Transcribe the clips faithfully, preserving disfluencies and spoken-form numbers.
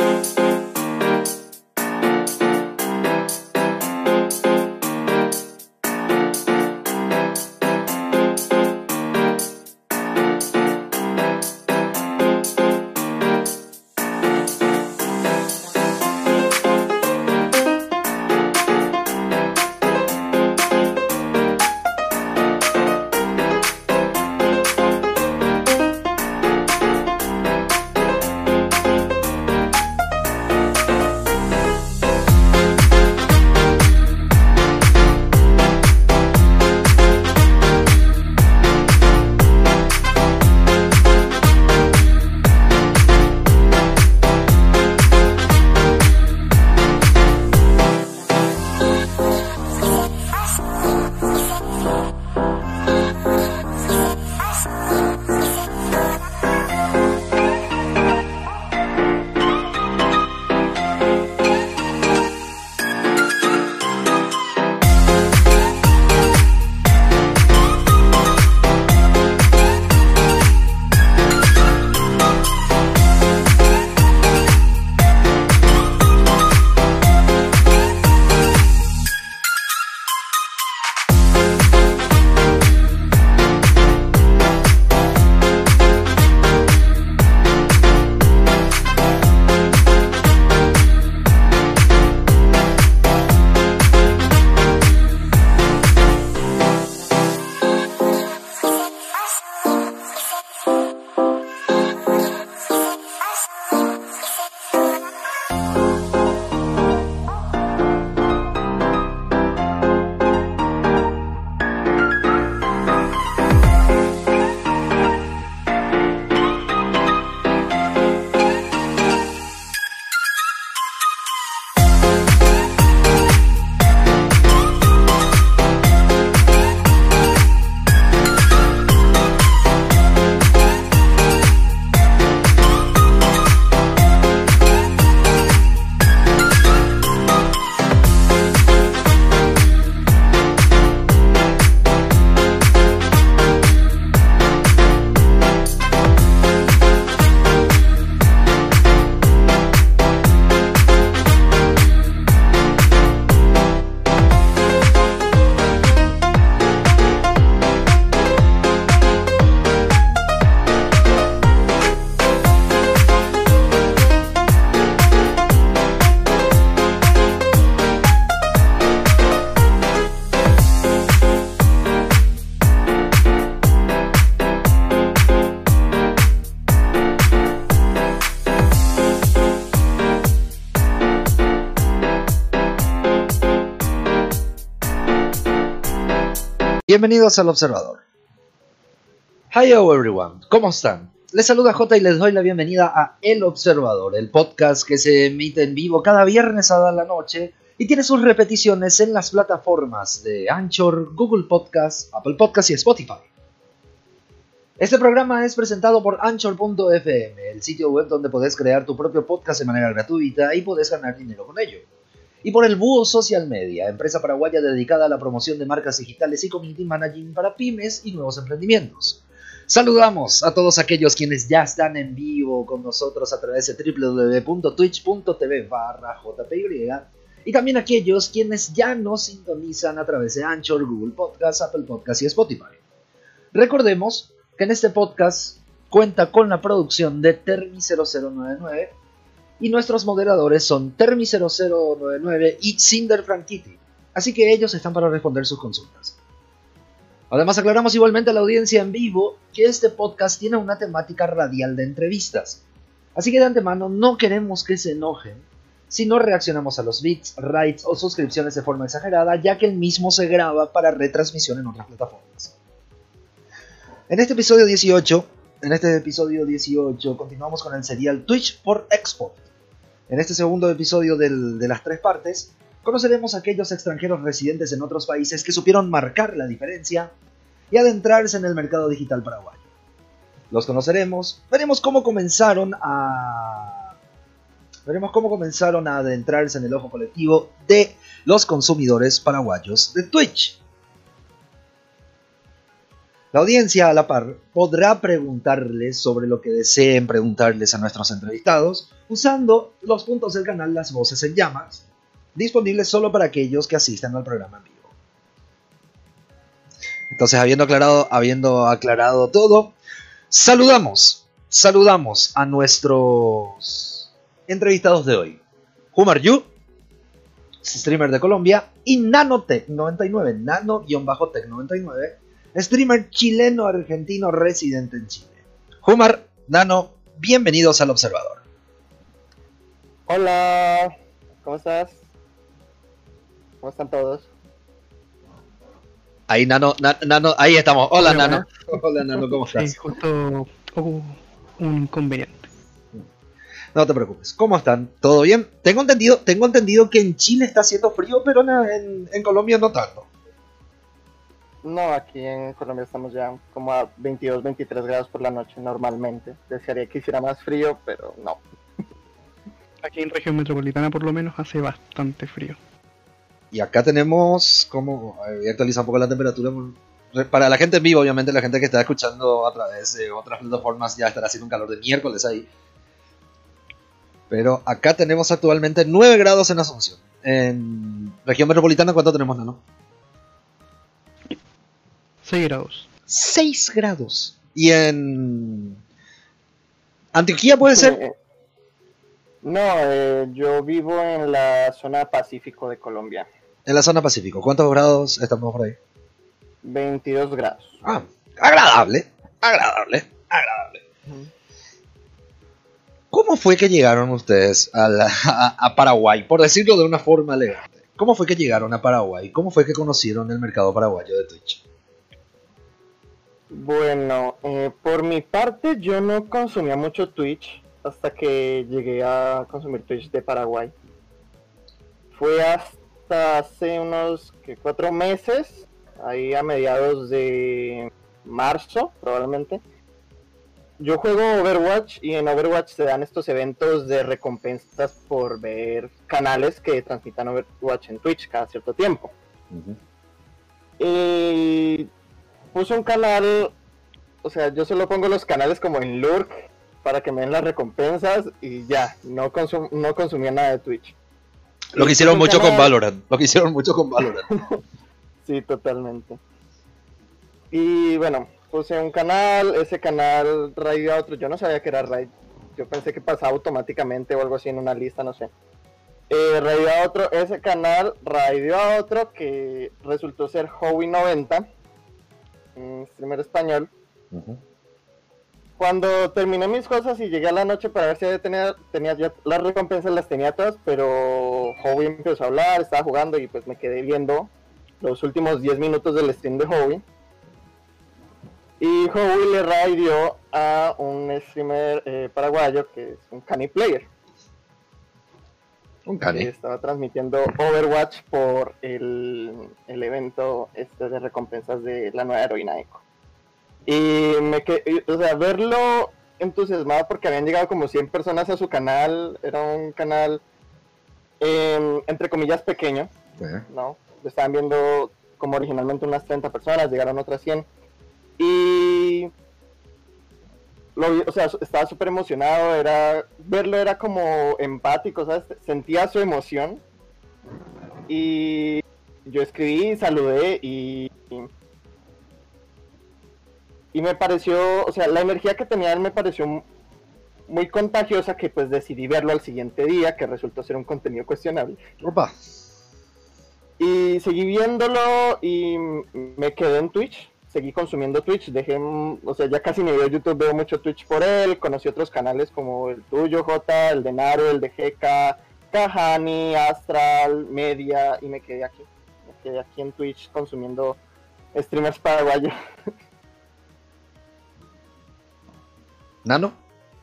Bienvenidos al Observador. Hello everyone, ¿cómo están? Les saluda J y les doy la bienvenida a El Observador, el podcast que se emite en vivo cada viernes a la noche y tiene sus repeticiones en las plataformas de Anchor, Google Podcasts, Apple Podcasts y Spotify. Este programa es presentado por Anchor punto f m, el sitio web donde podés crear tu propio podcast de manera gratuita y podés ganar dinero con ello. Y por el Búho Social Media, empresa paraguaya dedicada a la promoción de marcas digitales y community managing para pymes y nuevos emprendimientos. Saludamos a todos aquellos quienes ya están en vivo con nosotros a través de w w w punto twitch punto t v barra j p y y también aquellos quienes ya nos sintonizan a través de Anchor, Google Podcasts, Apple Podcasts y Spotify. Recordemos que en este podcast cuenta con la producción de Termi cero cero nueve nueve y nuestros moderadores son Termi cero cero nueve nueve y Cinder Franchitti, así que ellos están para responder sus consultas. Además aclaramos igualmente a la audiencia en vivo que este podcast tiene una temática radial de entrevistas, así que de antemano no queremos que se enojen si no reaccionamos a los bits, rights o suscripciones de forma exagerada, ya que el mismo se graba para retransmisión en otras plataformas. En este episodio dieciocho, en este episodio dieciocho continuamos con el serial Twitch por Export. En este segundo episodio del, de las tres partes, conoceremos a aquellos extranjeros residentes en otros países que supieron marcar la diferencia y adentrarse en el mercado digital paraguayo. Los conoceremos, veremos cómo comenzaron a... veremos cómo comenzaron a adentrarse en el ojo colectivo de los consumidores paraguayos de Twitch. La audiencia a la par podrá preguntarles sobre lo que deseen preguntarles a nuestros entrevistados usando los puntos del canal Las Voces en Llamas, disponibles solo para aquellos que asistan al programa en vivo. Entonces, habiendo aclarado, habiendo aclarado todo, saludamos, saludamos a nuestros entrevistados de hoy. Humar Yu, streamer de Colombia, y Nanotech noventa y nueve, Nano-Tech noventa y nueve, streamer chileno-argentino residente en Chile. Humar, Nano, bienvenidos al Observador. Hola, ¿cómo estás? ¿Cómo están todos? Ahí, Nano, na, Nano, ahí estamos. Hola, Hola, Nano. Hola, Nano, ¿cómo estás? Sí, justo hubo un inconveniente. No te preocupes. ¿Cómo están? ¿Todo bien? Tengo entendido, tengo entendido que en Chile está haciendo frío, pero en, en, en Colombia no tanto. No, aquí en Colombia estamos ya como a veintidós, veintitrés grados por la noche normalmente. Desearía que hiciera más frío, pero no. Aquí en región metropolitana por lo menos hace bastante frío. Y acá tenemos, como, voy a actualizar un poco la temperatura. Para la gente en vivo, obviamente, la gente que está escuchando a través de otras plataformas ya estará haciendo un calor de miércoles ahí. Pero acá tenemos actualmente nueve grados en Asunción. En región metropolitana, ¿cuánto tenemos, Nano? seis grados. seis grados. ¿Y en Antioquia puede ser? Eh, no, eh, yo vivo en la zona Pacífico de Colombia. En la zona Pacífico. ¿Cuántos grados estamos por ahí? veintidós grados. Ah, agradable, agradable, agradable. Uh-huh. ¿Cómo fue que llegaron ustedes a, la, a, a Paraguay? Por decirlo de una forma elegante. ¿Cómo fue que llegaron a Paraguay? ¿Cómo fue que conocieron el mercado paraguayo de Twitch? Bueno, eh, por mi parte yo no consumía mucho Twitch hasta que llegué a consumir Twitch de Paraguay. Fue hasta hace unos ¿qué? cuatro meses, ahí a mediados de marzo probablemente. Yo juego Overwatch y en Overwatch se dan estos eventos de recompensas por ver canales que transmitan Overwatch en Twitch cada cierto tiempo. Uh-huh. Y puse un canal, o sea, yo solo pongo los canales como en lurk para que me den las recompensas y ya, no, consum- no consumía nada de Twitch. Lo que hicieron mucho canal... con Valorant, lo que hicieron mucho con Valorant. Sí, totalmente. Y bueno, puse un canal, ese canal raidó a otro, yo no sabía que era raid, yo pensé que pasaba automáticamente o algo así en una lista, no sé. Eh, raidó a otro, ese canal raidó a otro que resultó ser Howie noventa, un streamer español. Uh-huh. Cuando terminé mis cosas y llegué a la noche para ver si tenía, tenía ya las recompensas, las tenía todas, pero Howie empezó a hablar, estaba jugando y pues me quedé viendo los últimos diez minutos del stream de Howie. Y Howie le raidió a un streamer eh, paraguayo que es un Cani Player. Un Cani. Estaba transmitiendo Overwatch por el, el evento este de recompensas de la nueva heroína Echo. Y me quedé, o sea, verlo entusiasmado porque habían llegado como cien personas a su canal. Era un canal, eh, entre comillas, pequeño, uh-huh. ¿no? Lo estaban viendo como originalmente unas treinta personas, llegaron otras cien. Y lo vi, o sea, estaba súper emocionado, era, verlo era como empático, ¿sabes? Sentía su emoción. Y yo escribí, saludé y, y, y me pareció, o sea, la energía que tenía él me pareció muy contagiosa, que pues decidí verlo al siguiente día, que resultó ser un contenido cuestionable. Opa. Y seguí viéndolo y me quedé en Twitch. Seguí consumiendo Twitch, dejé, o sea, ya casi ni veo YouTube, veo mucho Twitch por él, conocí otros canales como el tuyo, J, el de Naru, el de G K, Kahani, Astral, Media, y me quedé aquí, me quedé aquí en Twitch consumiendo streamers paraguayos. ¿Nano?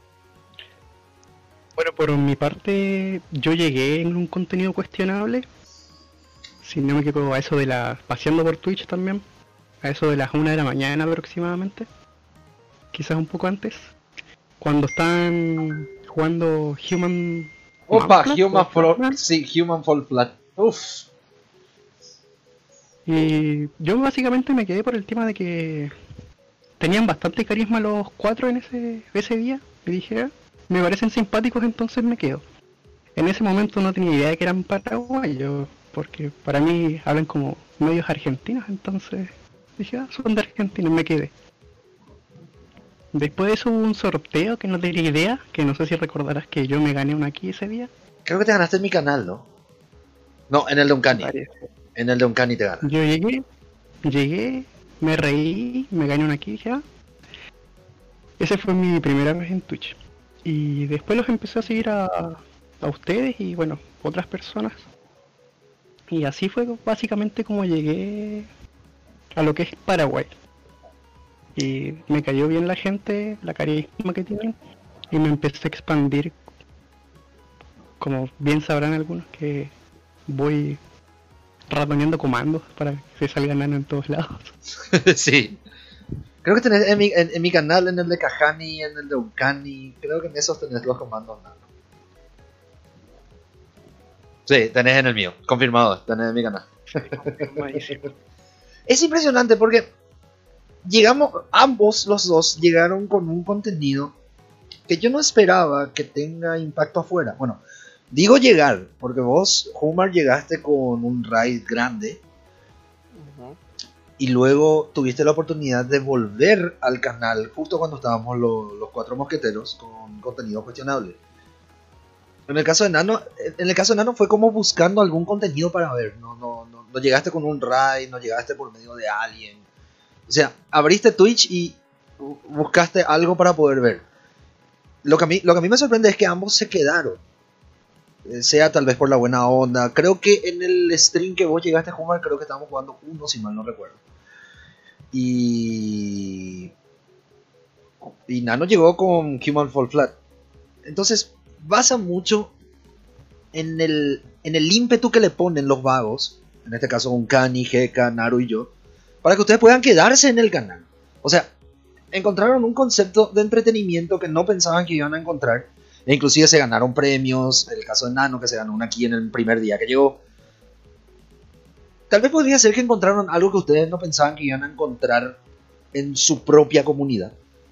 Bueno, por mi parte, yo llegué en un contenido cuestionable, si no me equivoco, a eso de la, paseando por Twitch también. A eso de las una de la mañana aproximadamente, quizás un poco antes, cuando están jugando Human... Opa, Human Fall, sí, Human Fall Flat. Uff. Y yo básicamente me quedé por el tema de que tenían bastante carisma los cuatro en ese, ese día. Y dije, ah, me parecen simpáticos, entonces me quedo. En ese momento no tenía idea de que eran paraguayos, porque para mí hablan como medios argentinos, entonces dije, ah, son de Argentina, y me quedé. Después de eso hubo un sorteo que no tenía idea, que no sé si recordarás que yo me gané una aquí ese día. Creo que te ganaste en mi canal, ¿no? No, en el de Uncani. Parece. En el de Uncani te ganas. Yo llegué, llegué, me reí, me gané una aquí, dije, ah. Esa fue mi primera vez en Twitch. Y después los empecé a seguir a, a ustedes y bueno, otras personas. Y así fue básicamente como llegué a lo que es Paraguay. Y me cayó bien la gente, la carisma que tienen. Y me empecé a expandir. Como bien sabrán algunos que voy ratoneando comandos para que se salga Nano en todos lados. Sí. Creo que tenés en mi, en, en mi canal, en el de Kahani, en el de Uncani, creo que en esos tenés los comandos Nano. Sí, tenés en el mío, confirmado, tenés en mi canal. Es impresionante porque llegamos, ambos los dos llegaron con un contenido que yo no esperaba que tenga impacto afuera. Bueno, digo llegar, porque vos, Humar, llegaste con un raid grande. Uh-huh. Y luego tuviste la oportunidad de volver al canal justo cuando estábamos lo, los cuatro mosqueteros con contenido cuestionable. En el caso de Nano, en el caso de Nano fue como buscando algún contenido para ver. No, no, no, no llegaste con un raid, no llegaste por medio de alguien. O sea, abriste Twitch y buscaste algo para poder ver. Lo que a mí, lo que a mí me sorprende es que ambos se quedaron. Sea tal vez por la buena onda. Creo que en el stream que vos llegaste a jugar, creo que estábamos jugando uno, si mal no recuerdo. Y... Y Nano llegó con Human Fall Flat. Entonces, basa mucho en el, en el ímpetu que le ponen los vagos. En este caso, Uncani, Heka, Naru y yo. Para que ustedes puedan quedarse en el canal. O sea, encontraron un concepto de entretenimiento que no pensaban que iban a encontrar. E inclusive se ganaron premios. El caso de Nano, que se ganó una aquí en el primer día que llegó. Tal vez podría ser que encontraron algo que ustedes no pensaban que iban a encontrar en su propia comunidad.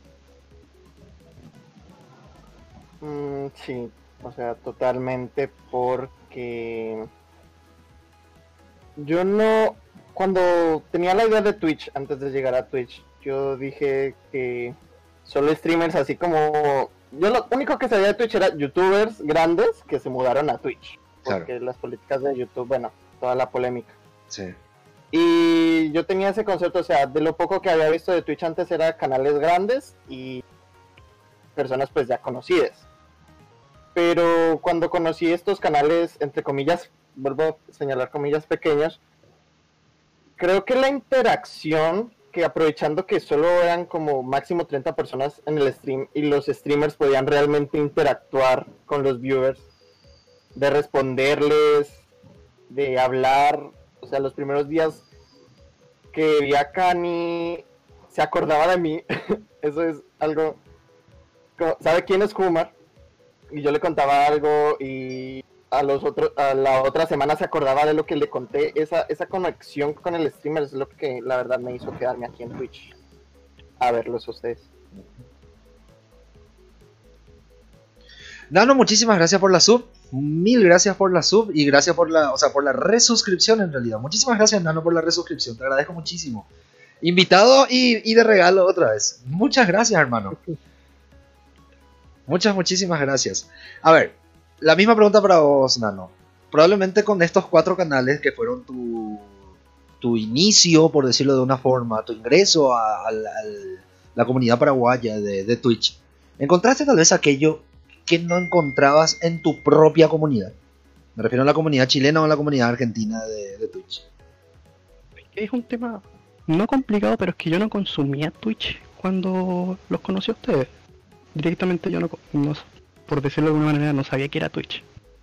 Mm, sí, o sea, totalmente, porque yo no... Cuando tenía la idea de Twitch, antes de llegar a Twitch, yo dije que solo streamers así como... Yo lo único que sabía de Twitch era youtubers grandes que se mudaron a Twitch. Porque claro, las políticas de YouTube, bueno, toda la polémica. Sí. Y yo tenía ese concepto, o sea, de lo poco que había visto de Twitch antes era canales grandes y personas pues ya conocidas. Pero cuando conocí estos canales, entre comillas, vuelvo a señalar comillas pequeños, creo que la interacción, que aprovechando que solo eran como máximo treinta personas en el stream y los streamers podían realmente interactuar con los viewers, de responderles, de hablar, o sea, los primeros días que vi a Cani se acordaba de mí. Eso es algo, ¿sabe quién es Humar? Y yo le contaba algo y a los otros, a la otra semana se acordaba de lo que le conté. Esa, esa conexión con el streamer es lo que la verdad me hizo quedarme aquí en Twitch a verlos a ustedes. Nano, muchísimas gracias por la sub. Mil gracias por la sub y gracias por la, o sea, por la resuscripción en realidad. Muchísimas gracias, Nano, por la resuscripción. Te agradezco muchísimo. Invitado y, y de regalo otra vez. Muchas gracias, hermano. Muchas, muchísimas gracias. A ver, la misma pregunta para vos, Nano. Probablemente con estos cuatro canales que fueron tu, tu inicio, por decirlo de una forma, tu ingreso a, a, la, a la comunidad paraguaya de, de Twitch, ¿encontraste tal vez aquello que no encontrabas en tu propia comunidad? Me refiero a la comunidad chilena o a la comunidad argentina de, de Twitch. Es un tema no complicado, pero es que yo no consumía Twitch cuando los conocí a ustedes. Directamente yo no, no, por decirlo de alguna manera, no sabía que era Twitch.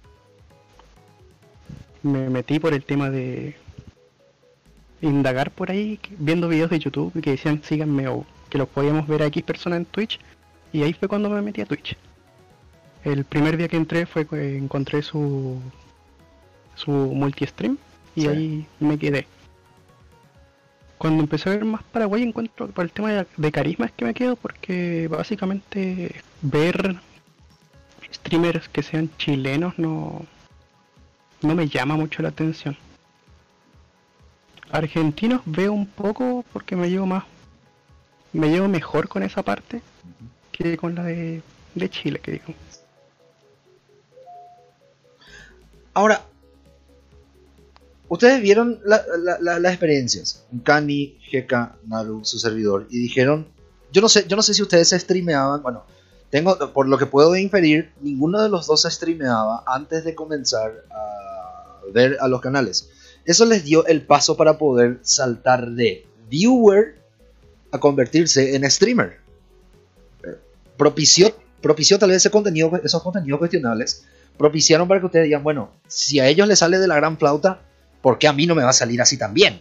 Me metí por el tema de indagar por ahí, viendo videos de YouTube que decían síganme o que los podíamos ver a X personas en Twitch, y ahí fue cuando me metí a Twitch. El primer día que entré fue que encontré su su multi-stream y sí, ahí me quedé. cuando empecé a ver más Paraguay encuentro que por el tema de, de carisma es que me quedo, porque básicamente ver streamers que sean chilenos no, no me llama mucho la atención. Argentinos veo un poco porque me llevo más, me llevo mejor con esa parte que con la de, de Chile, que digo. Ahora, ustedes vieron la, la, la, las experiencias, Cani, G K, Naru, su servidor, y dijeron, yo no sé, yo no sé si ustedes se streameaban, bueno, tengo, por lo que puedo inferir, ninguno de los dos se streameaba antes de comenzar a ver a los canales. Eso les dio el paso para poder saltar de viewer a convertirse en streamer. Propició, propició tal vez ese contenido, esos contenidos cuestionables, propiciaron para que ustedes digan, bueno, si a ellos les sale de la gran flauta, ¿por qué a mí no me va a salir así también?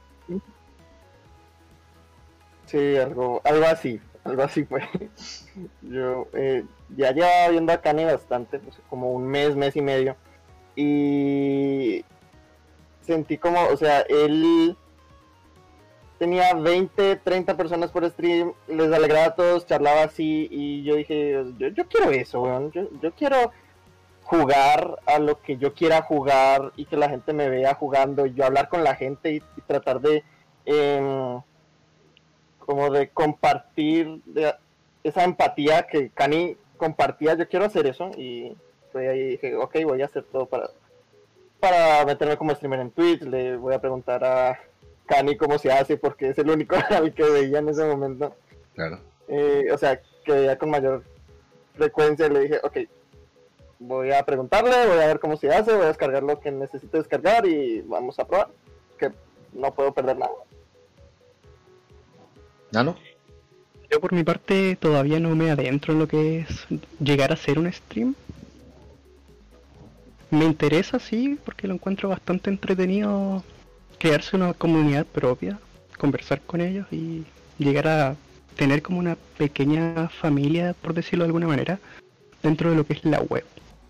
Sí, algo, algo así, algo así fue. Yo eh, ya llevaba viendo a Kanye bastante, pues, como un mes, mes y medio, y sentí como, o sea, él tenía veinte, treinta personas por stream, les alegraba a todos, charlaba así, y yo dije, yo, yo quiero eso, weón, yo, yo quiero jugar a lo que yo quiera jugar y que la gente me vea jugando, y yo hablar con la gente y, y tratar de eh, como de compartir de, esa empatía que Kanye compartía. Yo quiero hacer eso, y fue ahí dije, ok, voy a hacer todo para para meterme como streamer en Twitch. Le voy a preguntar a Kanye cómo se hace, porque es el único al que veía en ese momento. Claro. Eh, o sea, que veía con mayor frecuencia. Le dije, ok, voy a preguntarle, voy a ver cómo se hace, voy a descargar lo que necesito descargar y vamos a probar, que no puedo perder nada. ¿Nano? Yo por mi parte todavía no me adentro en lo que es llegar a hacer un stream. Me interesa, sí, porque lo encuentro bastante entretenido crearse una comunidad propia, conversar con ellos y llegar a tener como una pequeña familia, por decirlo de alguna manera, dentro de lo que es la web.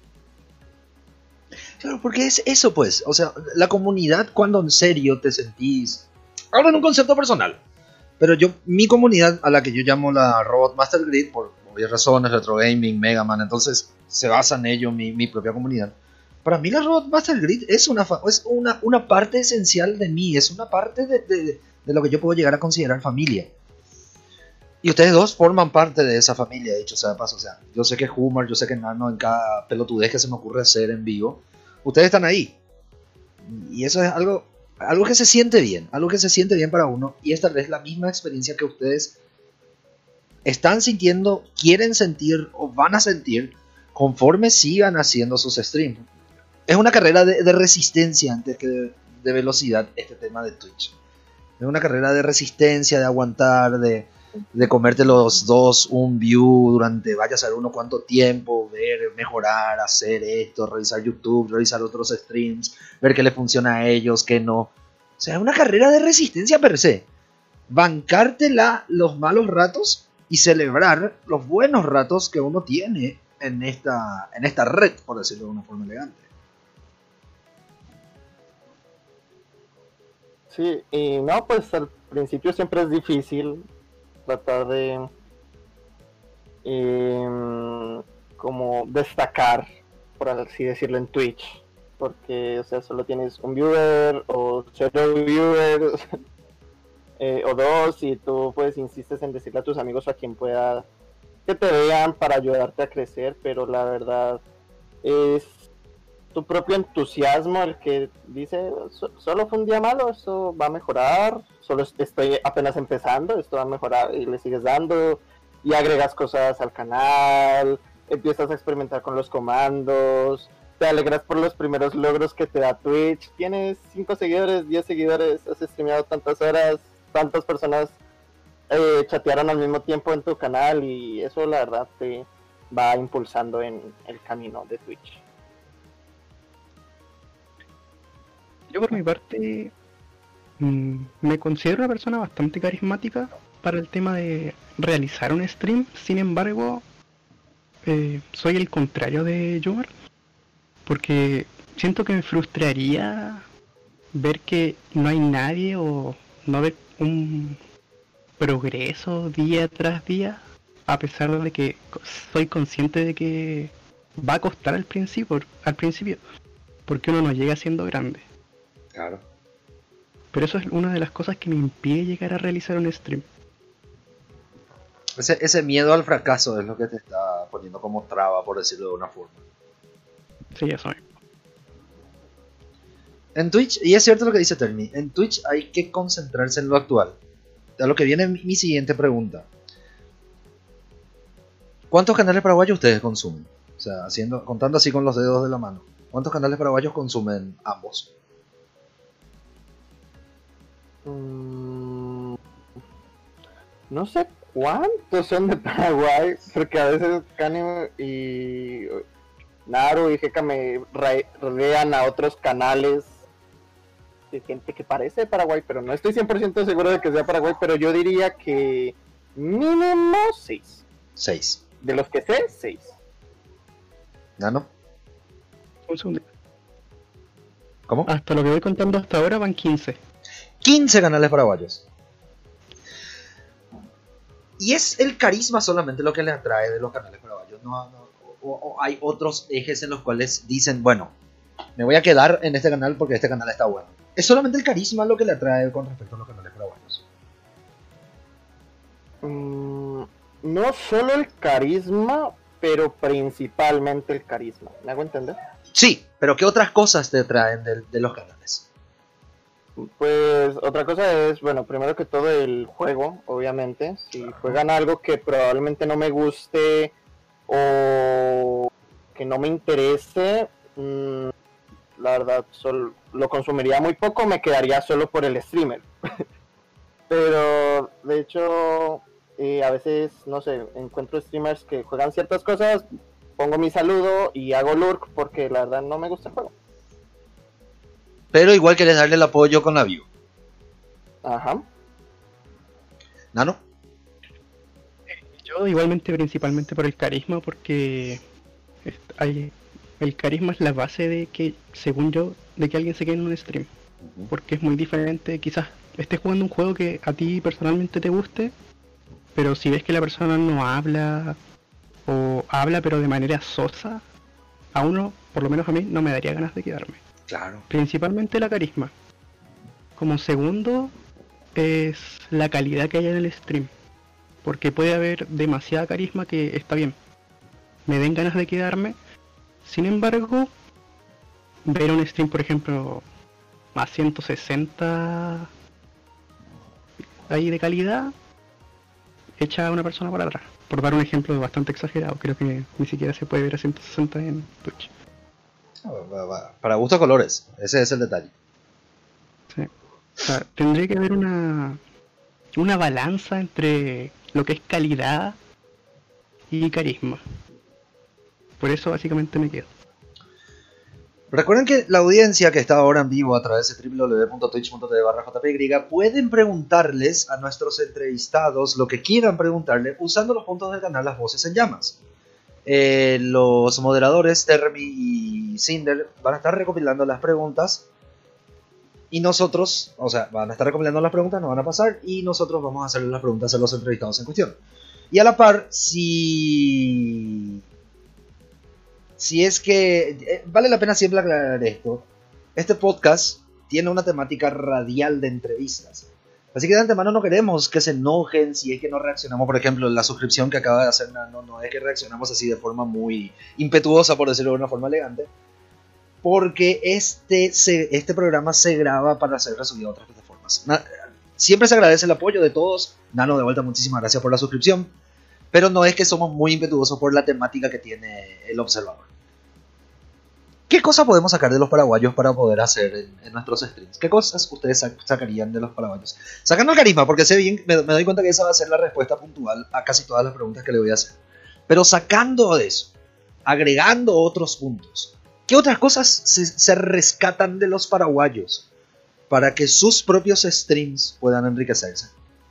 Claro, porque es eso, pues. O sea, la comunidad, cuando en serio te sentís. Ahora en un concepto personal. Pero yo, mi comunidad, a la que yo llamo la Robot Master Grid, por obvias razones, Retro Gaming, Mega Man, entonces se basa en ello mi, mi propia comunidad. Para mí la Robot Master Grid es una, es una, una parte esencial de mí, es una parte de, de, de lo que yo puedo llegar a considerar familia. Y ustedes dos forman parte de esa familia, dicho sea de paso. O sea, yo sé que Humor, yo sé que Nano, en cada pelotudez que se me ocurre hacer en vivo, ustedes están ahí. Y eso es algo, algo que se siente bien, algo que se siente bien para uno. Y es tal vez la misma experiencia que ustedes están sintiendo, quieren sentir o van a sentir conforme sigan haciendo sus streams. Es una carrera de, de resistencia antes que de, de velocidad este tema de Twitch. Es una carrera de resistencia, de aguantar, de, de comerte los dos un view durante vaya a saber uno cuánto tiempo, ver, mejorar, hacer esto, revisar YouTube, revisar otros streams, ver qué le funciona a ellos, qué no. O sea, es una carrera de resistencia per se. Bancártela los malos ratos y celebrar los buenos ratos que uno tiene en esta, en esta red, por decirlo de una forma elegante. Sí, y no, pues al principio siempre es difícil tratar de eh, como destacar, por así decirlo, en Twitch, porque, o sea, solo tienes un viewer o cero viewers eh, o dos, y tú pues insistes en decirle a tus amigos o a quien pueda que te vean para ayudarte a crecer, pero la verdad es tu propio entusiasmo el que dice, so, solo fue un día malo, esto va a mejorar, solo estoy apenas empezando, esto va a mejorar, y le sigues dando y agregas cosas al canal, empiezas a experimentar con los comandos, te alegras por los primeros logros que te da Twitch, tienes cinco seguidores, diez seguidores, has streameado tantas horas, tantas personas eh, chatearon al mismo tiempo en tu canal, y eso la verdad te va impulsando en el camino de Twitch. Yo por mi parte mmm, me considero una persona bastante carismática para el tema de realizar un stream. Sin embargo, eh, soy el contrario de Jumar, porque siento que me frustraría ver que no hay nadie o no ver un progreso día tras día, a pesar de que soy consciente de que va a costar al principio, al principio, porque uno no llega siendo grande. Claro. Pero eso es una de las cosas que me impide llegar a realizar un stream. Ese, ese miedo al fracaso es lo que te está poniendo como traba, por decirlo de una forma. Sí, eso mismo. En Twitch, y es cierto lo que dice Termi, en Twitch hay que concentrarse en lo actual. A lo que viene mi, mi siguiente pregunta. ¿Cuántos canales paraguayos ustedes consumen? O sea, haciendo, contando así con los dedos de la mano. ¿Cuántos canales paraguayos consumen ambos? Mm, no sé cuántos son de Paraguay, porque a veces Cani y Naru y Jeca me rodean a otros canales de gente que parece de Paraguay, pero no estoy cien por ciento seguro de que sea Paraguay, pero yo diría que mínimo seis. Seis. De los que sé, seis. ¿Nano? Un segundo. ¿Cómo? Hasta lo que voy contando hasta ahora van quince. quince canales paraguayos. Y es el carisma solamente lo que les atrae de los canales paraguayos. No, no, o, o hay otros ejes en los cuales dicen, bueno, me voy a quedar en este canal porque este canal está bueno. Es solamente el carisma lo que le atrae con respecto a los canales paraguayos. Mm, no solo el carisma, pero principalmente el carisma. ¿Me hago entender? Sí, pero ¿qué otras cosas te atraen de, de los canales? Pues otra cosa es, bueno, primero que todo el juego, obviamente. Si juegan algo que probablemente no me guste o que no me interese, mmm, la verdad solo lo consumiría muy poco, me quedaría solo por el streamer. Pero de hecho, eh, a veces, no sé, encuentro streamers que juegan ciertas cosas, pongo mi saludo y hago lurk porque la verdad no me gusta el juego. Pero igual querés darle el apoyo con la view. Ajá. ¿Nano? Yo igualmente principalmente por el carisma, porque hay, el carisma es la base de que, según yo, de que alguien se quede en un stream. Uh-huh. Porque es muy diferente, quizás estés jugando un juego que a ti personalmente te guste, pero si ves que la persona no habla, o habla pero de manera sosa, a uno, por lo menos a mí, no me daría ganas de quedarme. Claro. Principalmente la carisma. Como segundo es la calidad que hay en el stream. Porque puede haber demasiada carisma que está bien. Me den ganas de quedarme. Sin embargo, ver un stream, por ejemplo, a ciento sesenta ahí de calidad, echa a una persona para atrás. Por dar un ejemplo bastante exagerado, creo que ni siquiera se puede ver a ciento sesenta en Twitch. Para gusto colores, ese es el detalle. Sí. O sea, tendría que haber una una balanza entre lo que es calidad y carisma. Por eso básicamente me quedo. Recuerden que la audiencia que está ahora en vivo a través de doble u doble u doble u punto twitch punto tv barra j p y pueden preguntarles a nuestros entrevistados lo que quieran preguntarle usando los puntos del canal Las Voces en Llamas. Eh, los moderadores Termi y Cinder van a estar recopilando las preguntas y nosotros, o sea, van a estar recopilando las preguntas, nos van a pasar y nosotros vamos a hacerle las preguntas a los entrevistados en cuestión. Y a la par, si si es que eh, vale la pena siempre aclarar esto, este podcast tiene una temática radial de entrevistas. Así que de antemano no queremos que se enojen si es que no reaccionamos, por ejemplo, la suscripción que acaba de hacer Nano, no es que reaccionamos así de forma muy impetuosa, por decirlo de una forma elegante, porque este, se, este programa se graba para ser resubido a otras plataformas. Na, siempre se agradece el apoyo de todos. Nano, de vuelta, muchísimas gracias por la suscripción, pero no es que somos muy impetuosos por la temática que tiene el observador. ¿Qué cosas podemos sacar de los paraguayos para poder hacer en, en nuestros streams? ¿Qué cosas ustedes sac- sacarían de los paraguayos? Sacando el carisma, porque sé bien, me, me doy cuenta que esa va a ser la respuesta puntual a casi todas las preguntas que le voy a hacer. Pero sacando de eso, agregando otros puntos, ¿qué otras cosas se, se rescatan de los paraguayos para que sus propios streams puedan enriquecerse?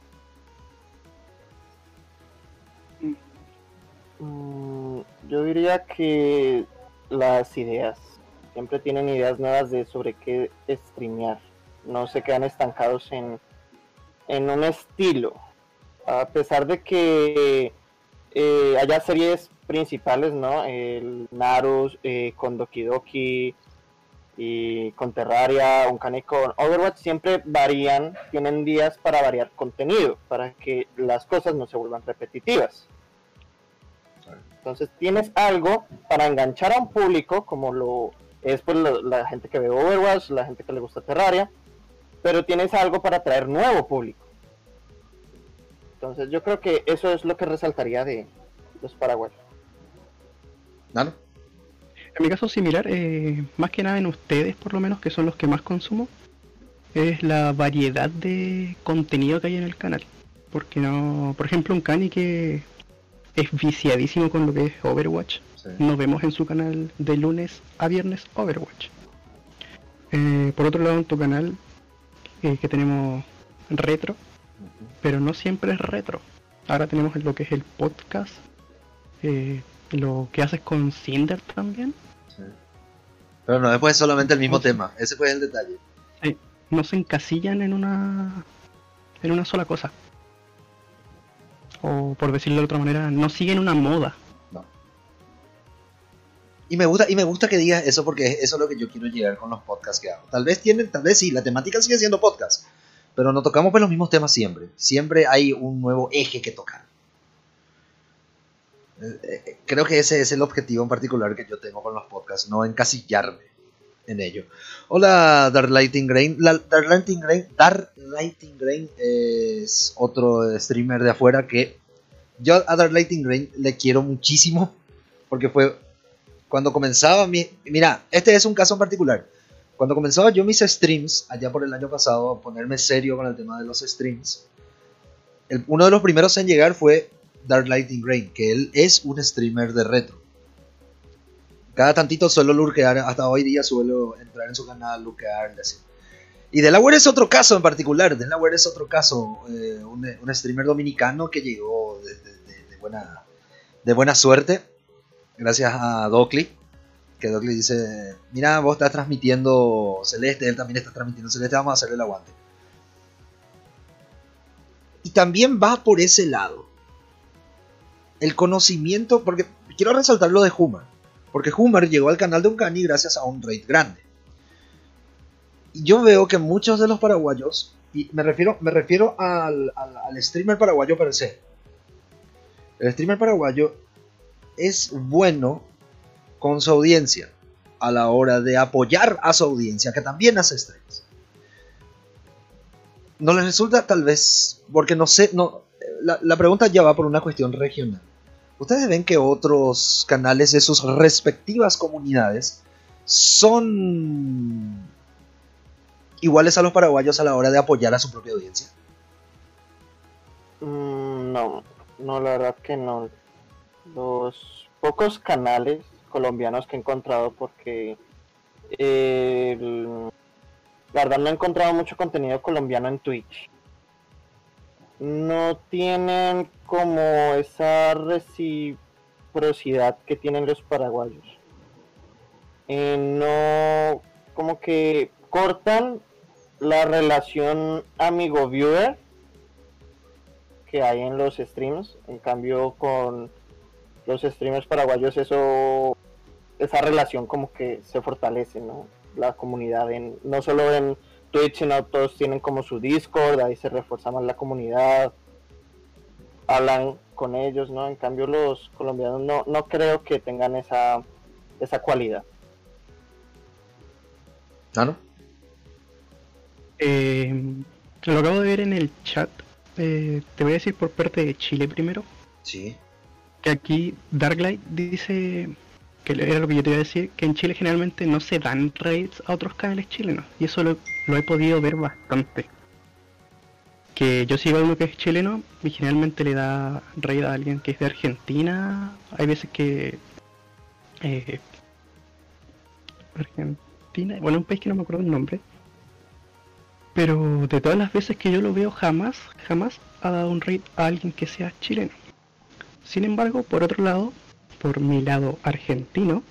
Mm, yo diría que las ideas. Siempre tienen ideas nuevas de sobre qué streamear. No se quedan estancados en en un estilo. A pesar de que eh, haya series principales, ¿no? El Naruto eh, con Doki Doki y con Terraria, Uncani con Overwatch, siempre varían, tienen días para variar contenido, para que las cosas no se vuelvan repetitivas. Entonces tienes algo para enganchar a un público, como lo es pues, lo, la gente que ve Overwatch, la gente que le gusta Terraria, pero tienes algo para atraer nuevo público. Entonces yo creo que eso es lo que resaltaría de los paraguayos. ¿Nano? En mi caso similar, eh, más que nada en ustedes por lo menos, que son los que más consumo, es la variedad de contenido que hay en el canal. Porque no, por ejemplo, un Cani que es viciadísimo con lo que es Overwatch, sí. Nos vemos en su canal de lunes a viernes Overwatch. Eh, por otro lado, en tu canal eh, que tenemos retro, uh-huh. Pero no siempre es retro. Ahora tenemos lo que es el podcast, eh, lo que haces con Cinder también. Sí. Pero no, después es solamente el mismo no, tema, ese fue el detalle. Sí, no se encasillan en una en una sola cosa. O por decirlo de otra manera, no siguen una moda. No. Y me gusta, y me gusta que digas eso porque eso es lo que yo quiero llegar con los podcasts que hago. Tal vez tienen, tal vez sí, la temática sigue siendo podcast, pero no tocamos pues los mismos temas siempre. Siempre hay un nuevo eje que tocar. Creo que ese es el objetivo en particular que yo tengo con los podcasts, no encasillarme en ello. Hola Dark Lighting Grain. La, Dark Lighting Grain Dark Lighting Grain es otro streamer de afuera que yo a Dark Lighting Grain le quiero muchísimo porque fue cuando comenzaba mi... Mira, este es un caso en particular. Cuando comenzaba yo mis streams allá por el año pasado a ponerme serio con el tema de los streams, el, uno de los primeros en llegar fue Dark Lighting Grain, que él es un streamer de retro. Cada tantito suelo lurkear, hasta hoy día suelo entrar en su canal, lurkear, así. Y Delaware es otro caso en particular. Delaware es otro caso, eh, un, un streamer dominicano que llegó de, de, de, de, buena, de buena suerte, gracias a Dockley. Que Dockley dice, mira, vos estás transmitiendo Celeste, él también está transmitiendo Celeste, vamos a hacerle el aguante. Y también va por ese lado. El conocimiento, porque quiero resaltar lo de Hummer, porque Hummer llegó al canal de Uncani gracias a un raid grande. Y yo veo que muchos de los paraguayos, y me refiero, me refiero al, al, al streamer paraguayo per se. El streamer paraguayo es bueno con su audiencia a la hora de apoyar a su audiencia, que también hace streams. No les resulta tal vez, porque no sé, no, la, la pregunta ya va por una cuestión regional. ¿Ustedes ven que otros canales de sus respectivas comunidades son iguales a los paraguayos a la hora de apoyar a su propia audiencia? Mm, no, no, la verdad que no. Los pocos canales colombianos que he encontrado, porque eh, el, la verdad no he encontrado mucho contenido colombiano en Twitch. No tienen como esa reciprocidad que tienen los paraguayos. Eh, no, como que cortan la relación amigo-viewer que hay en los streams. En cambio, con los streamers paraguayos, eso, esa relación como que se fortalece, ¿no? La comunidad, en, no solo en Twitch, sino todos tienen como su Discord, ahí se refuerza más la comunidad, hablan con ellos, ¿no? En cambio los colombianos no, no creo que tengan esa, esa cualidad. ¿Claro? Eh, lo acabo de ver en el chat, eh, te voy a decir por parte de Chile primero. Sí. Que aquí Darklight dice, que era lo que yo te iba a decir, que en Chile generalmente no se dan raids a otros canales chilenos, y eso lo, lo he podido ver bastante. Que yo sigo a uno que es chileno y generalmente le da raid a alguien que es de Argentina. Hay veces que eh, Argentina, bueno, un país que no me acuerdo el nombre, pero de todas las veces que yo lo veo, jamás, jamás ha dado un raid a alguien que sea chileno. Sin embargo, por otro lado, por mi lado argentino,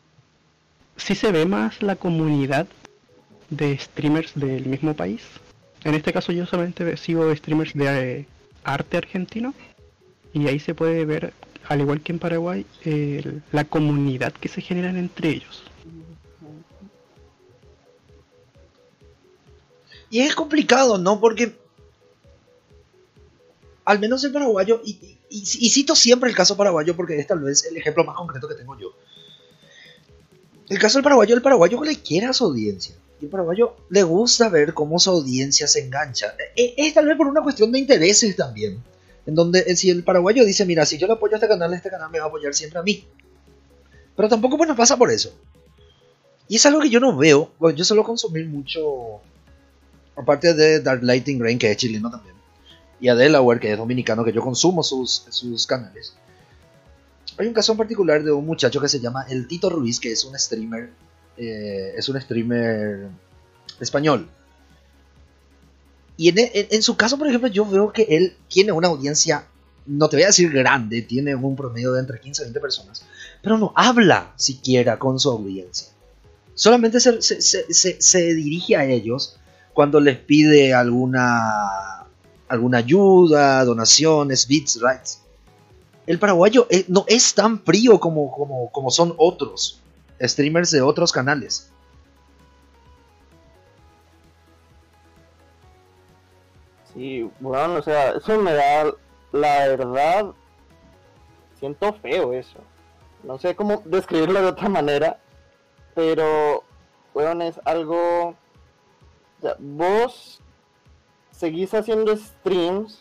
sí se ve más la comunidad de streamers del mismo país En este caso yo solamente sigo streamers de eh, arte argentino y ahí se puede ver, al igual que en Paraguay, eh, la comunidad que se generan entre ellos. Y es complicado, ¿no? Porque al menos el paraguayo, y, y, y, y cito siempre el caso paraguayo porque es tal vez el ejemplo más concreto que tengo yo. El caso del paraguayo, el paraguayo le quiere a su audiencia. Y el paraguayo le gusta ver cómo su audiencia se engancha. Es, es tal vez por una cuestión de intereses también. En donde si el paraguayo dice, mira, si yo le apoyo a este canal, este canal me va a apoyar siempre a mí. Pero tampoco pues nos pasa por eso. Y es algo que yo no veo. Bueno, yo suelo consumir mucho, aparte de Dark Lighting Rain, que es chileno también, y a Delaware, que es dominicano, que yo consumo sus, sus canales. Hay un caso en particular de un muchacho que se llama el Tito Ruiz, que es un streamer, eh, es un streamer español. Y en, en, en su caso, por ejemplo, yo veo que él tiene una audiencia, no te voy a decir grande, tiene un promedio de entre quince a veinte personas, pero no habla siquiera con su audiencia. Solamente se, se, se, se, se dirige a ellos cuando les pide alguna, alguna ayuda, donaciones, bits, rights. El paraguayo eh, no es tan frío como, como, como son otros streamers de otros canales. Sí, bueno, o sea, eso me da, la verdad, siento feo eso. No sé cómo describirlo de otra manera, pero, bueno, es algo, o sea, vos seguís haciendo streams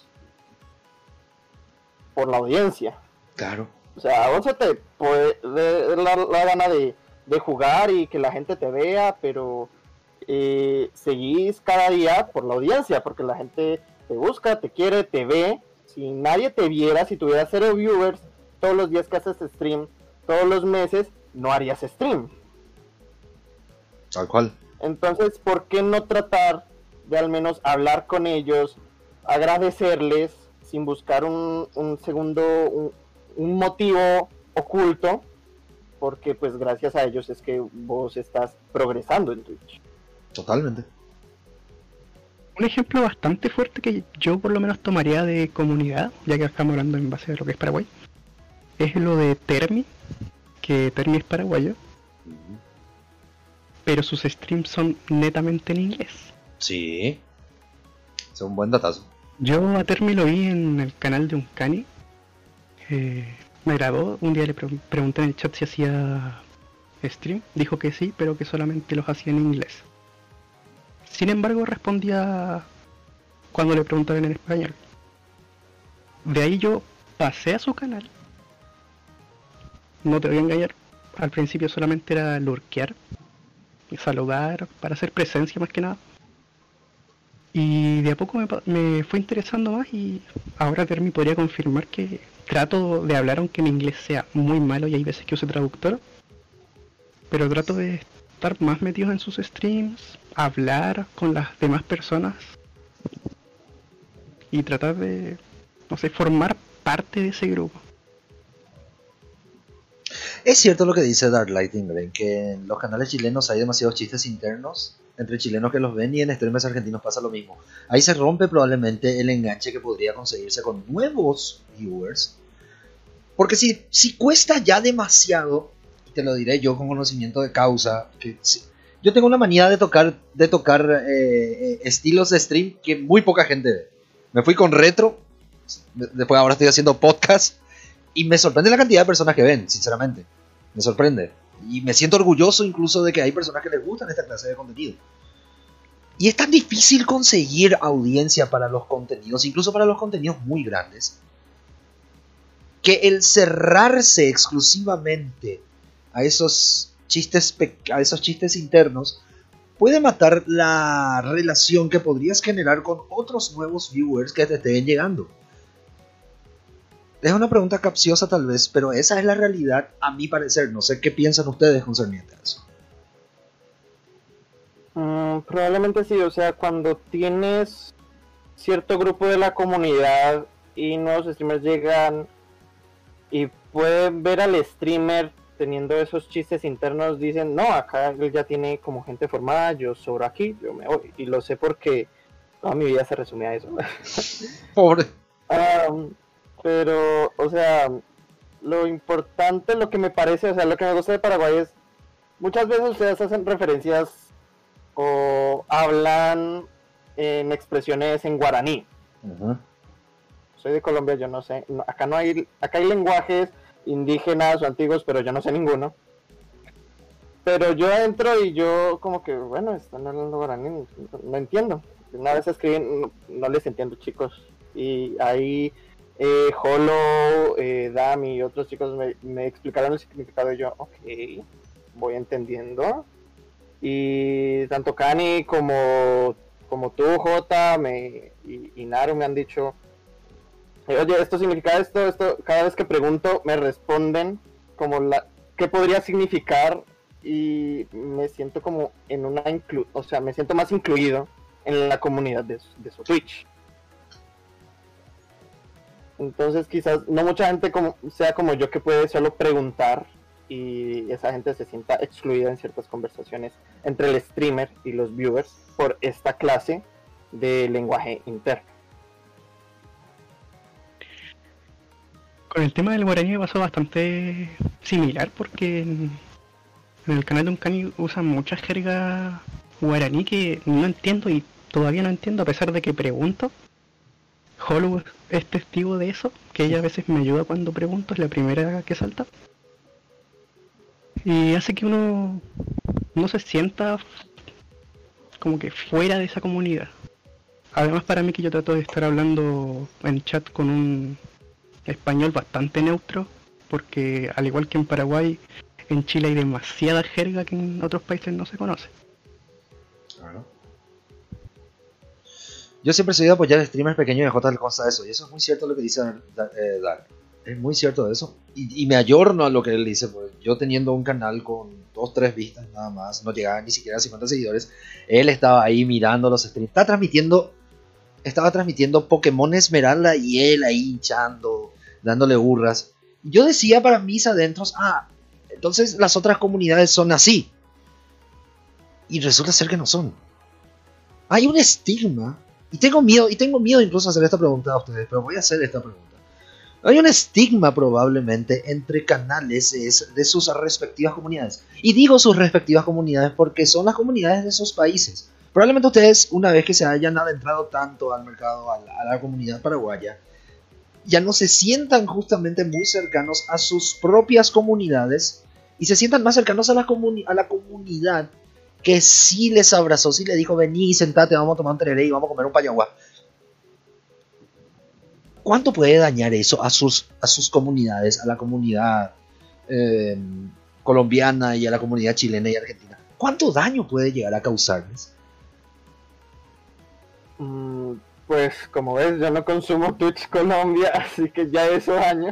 por la audiencia. Claro. O sea, a vos se te puede la, la gana de, de jugar y que la gente te vea, pero eh, seguís cada día por la audiencia, porque la gente te busca, te quiere, te ve. Si nadie te viera, si tuvieras cero viewers todos los días que haces stream, todos los meses, no harías stream. Tal cual. Entonces, ¿por qué no tratar de al menos hablar con ellos, agradecerles, sin buscar un, un segundo, un, un motivo oculto? Porque pues gracias a ellos es que vos estás progresando en Twitch. Totalmente. Un ejemplo bastante fuerte que yo por lo menos tomaría de comunidad, ya que estamos hablando en base a lo que es Paraguay, es lo de Termi, que Termi es paraguayo, uh-huh. pero sus streams son netamente en inglés. Sí, es un buen datazo. Yo a Termi lo vi en el canal de Uncani, eh, me grabó, un día le pre- pregunté en el chat si hacía stream, dijo que sí, pero que solamente los hacía en inglés. Sin embargo, respondía cuando le preguntaban en español. De ahí yo pasé a su canal. No te voy a engañar, al principio solamente era lurkear, saludar, para hacer presencia más que nada. Y de a poco me, me fue interesando más y ahora Termi podría confirmar que trato de hablar, aunque mi inglés sea muy malo y hay veces que use traductor, pero trato de estar más metidos en sus streams, hablar con las demás personas y tratar de, no sé, formar parte de ese grupo. Es cierto lo que dice Dark Lighting Rain, que en los canales chilenos hay demasiados chistes internos entre chilenos que los ven, y en streamers argentinos pasa lo mismo. Ahí se rompe probablemente el enganche que podría conseguirse con nuevos viewers, porque si, si cuesta ya demasiado, te lo diré yo con conocimiento de causa, que si, yo tengo una manía de tocar, de tocar eh, estilos de stream que muy poca gente ve. Me fui con retro, después ahora estoy haciendo podcast, y me sorprende la cantidad de personas que ven, sinceramente. Me sorprende. Y me siento orgulloso incluso de que hay personas que les gustan esta clase de contenido. Y es tan difícil conseguir audiencia para los contenidos, incluso para los contenidos muy grandes, que el cerrarse exclusivamente a esos chistes, a esos chistes internos puede matar la relación que podrías generar con otros nuevos viewers que te estén llegando. Es una pregunta capciosa tal vez, pero esa es la realidad a mi parecer. No sé qué piensan ustedes concerniente a eso. Mm, probablemente sí, o sea, cuando tienes cierto grupo de la comunidad y nuevos streamers llegan y pueden ver al streamer teniendo esos chistes internos, dicen, no, acá él ya tiene como gente formada, yo sobro aquí, yo me voy. Y lo sé porque toda mi vida se resume a eso. Pobre. Um, pero, o sea, lo importante, lo que me parece, o sea, lo que me gusta de Paraguay es, muchas veces ustedes hacen referencias o hablan en expresiones en guaraní. Uh-huh. Soy de Colombia, yo no sé, no, acá no hay, acá hay lenguajes indígenas o antiguos, pero yo no sé ninguno. Pero yo entro y yo como que, bueno, están hablando guaraní, no, no entiendo. Una vez escriben, no, no les entiendo, chicos. Y ahí eh, Holo, eh, Dami y otros chicos me, me explicaron el significado y yo, ok, voy entendiendo. Y tanto Kani como, como tú, Jota, me, y, y Naru me han dicho, oye, esto significa esto, esto, cada vez que pregunto me responden como la, qué podría significar, y me siento como en una inclu o sea, me siento más incluido en la comunidad de, de su Twitch. Entonces quizás no mucha gente como, sea como yo, que puede solo preguntar y esa gente se sienta excluida en ciertas conversaciones entre el streamer y los viewers por esta clase de lenguaje interno. Con el tema del guaraní me pasó bastante similar, porque en, en el canal de Uncani usan mucha jerga guaraní que no entiendo y todavía no entiendo, a pesar de que pregunto. Hollow es testigo de eso, que ella a veces me ayuda cuando pregunto, es la primera que salta. Y hace que uno no se sienta como que fuera de esa comunidad. Además, para mí, que yo trato de estar hablando en chat con un español bastante neutro, porque al igual que en Paraguay, en Chile hay demasiada jerga que en otros países no se conoce. Claro. Yo siempre he seguido apoyar a streamers pequeños y a J le consta eso, y eso es muy cierto lo que dice eh, Dark. Es muy cierto eso. Y, y me ayorno a lo que él dice, porque yo teniendo un canal con dos, tres vistas nada más, no llegaba ni siquiera a cincuenta seguidores, él estaba ahí mirando los streams, estaba transmitiendo, estaba transmitiendo Pokémon Esmeralda y él ahí hinchando, dándole burras. Yo decía para mis adentros, ah, entonces las otras comunidades son así. Y resulta ser que no son. Hay un estigma, y tengo miedo, y tengo miedo incluso a hacer esta pregunta a ustedes, pero voy a hacer esta pregunta. Hay un estigma probablemente entre canales de sus respectivas comunidades. Y digo sus respectivas comunidades porque son las comunidades de esos países. Probablemente ustedes, una vez que se hayan adentrado tanto al mercado, a la, a la comunidad paraguaya, ya no se sientan justamente muy cercanos a sus propias comunidades y se sientan más cercanos a la, comuni- a la comunidad que sí les abrazó, sí les dijo, vení, sentate, vamos a tomar un tereré y vamos a comer un payaguá. ¿Cuánto puede dañar eso a sus, a sus comunidades, a la comunidad eh, colombiana y a la comunidad chilena y argentina? ¿Cuánto daño puede llegar a causarles? Mm, pues como ves, yo no consumo Twitch Colombia, así que ya esos años.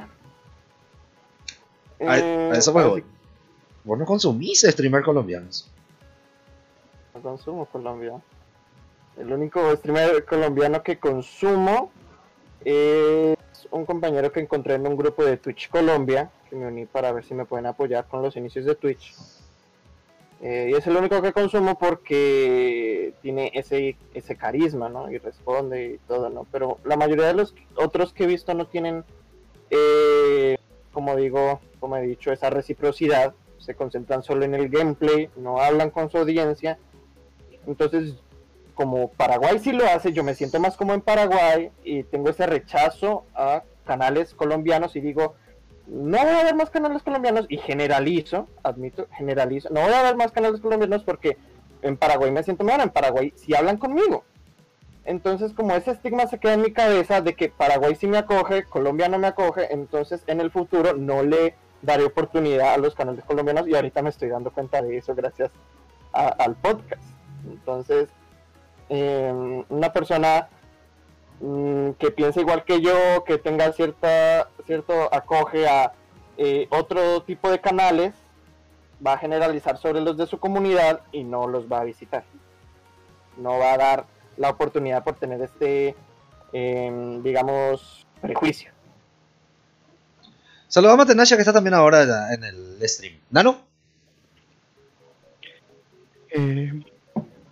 A, Eh, a eso me así- voy. Vos no consumís streamers colombianos. No consumo Colombia. El único streamer colombiano que consumo es un compañero que encontré en un grupo de Twitch Colombia, que me uní para ver si me pueden apoyar con los inicios de Twitch. Eh, y es el único que consumo porque tiene ese, ese carisma, ¿no? Y responde y todo, ¿no? Pero la mayoría de los otros que he visto no tienen, eh, como digo, como he dicho, esa reciprocidad. Se concentran solo en el gameplay, no hablan con su audiencia. Entonces, como Paraguay sí lo hace, yo me siento más como en Paraguay y tengo ese rechazo a canales colombianos y digo, no voy a ver más canales colombianos, y generalizo, admito, generalizo, no voy a ver más canales colombianos porque en Paraguay me siento mejor, en Paraguay sí hablan conmigo. Entonces, como ese estigma se queda en mi cabeza de que Paraguay sí me acoge, Colombia no me acoge, entonces en el futuro no le daré oportunidad a los canales colombianos, y ahorita me estoy dando cuenta de eso gracias a, al podcast. Entonces, eh, una persona mmm, que piensa igual que yo, que tenga cierta cierto acoge a eh, otro tipo de canales, va a generalizar sobre los de su comunidad y no los va a visitar, no va a dar la oportunidad por tener este eh, digamos prejuicio. Saludamos a Tenasha, que está también ahora en el stream. ¿Nano? Eh,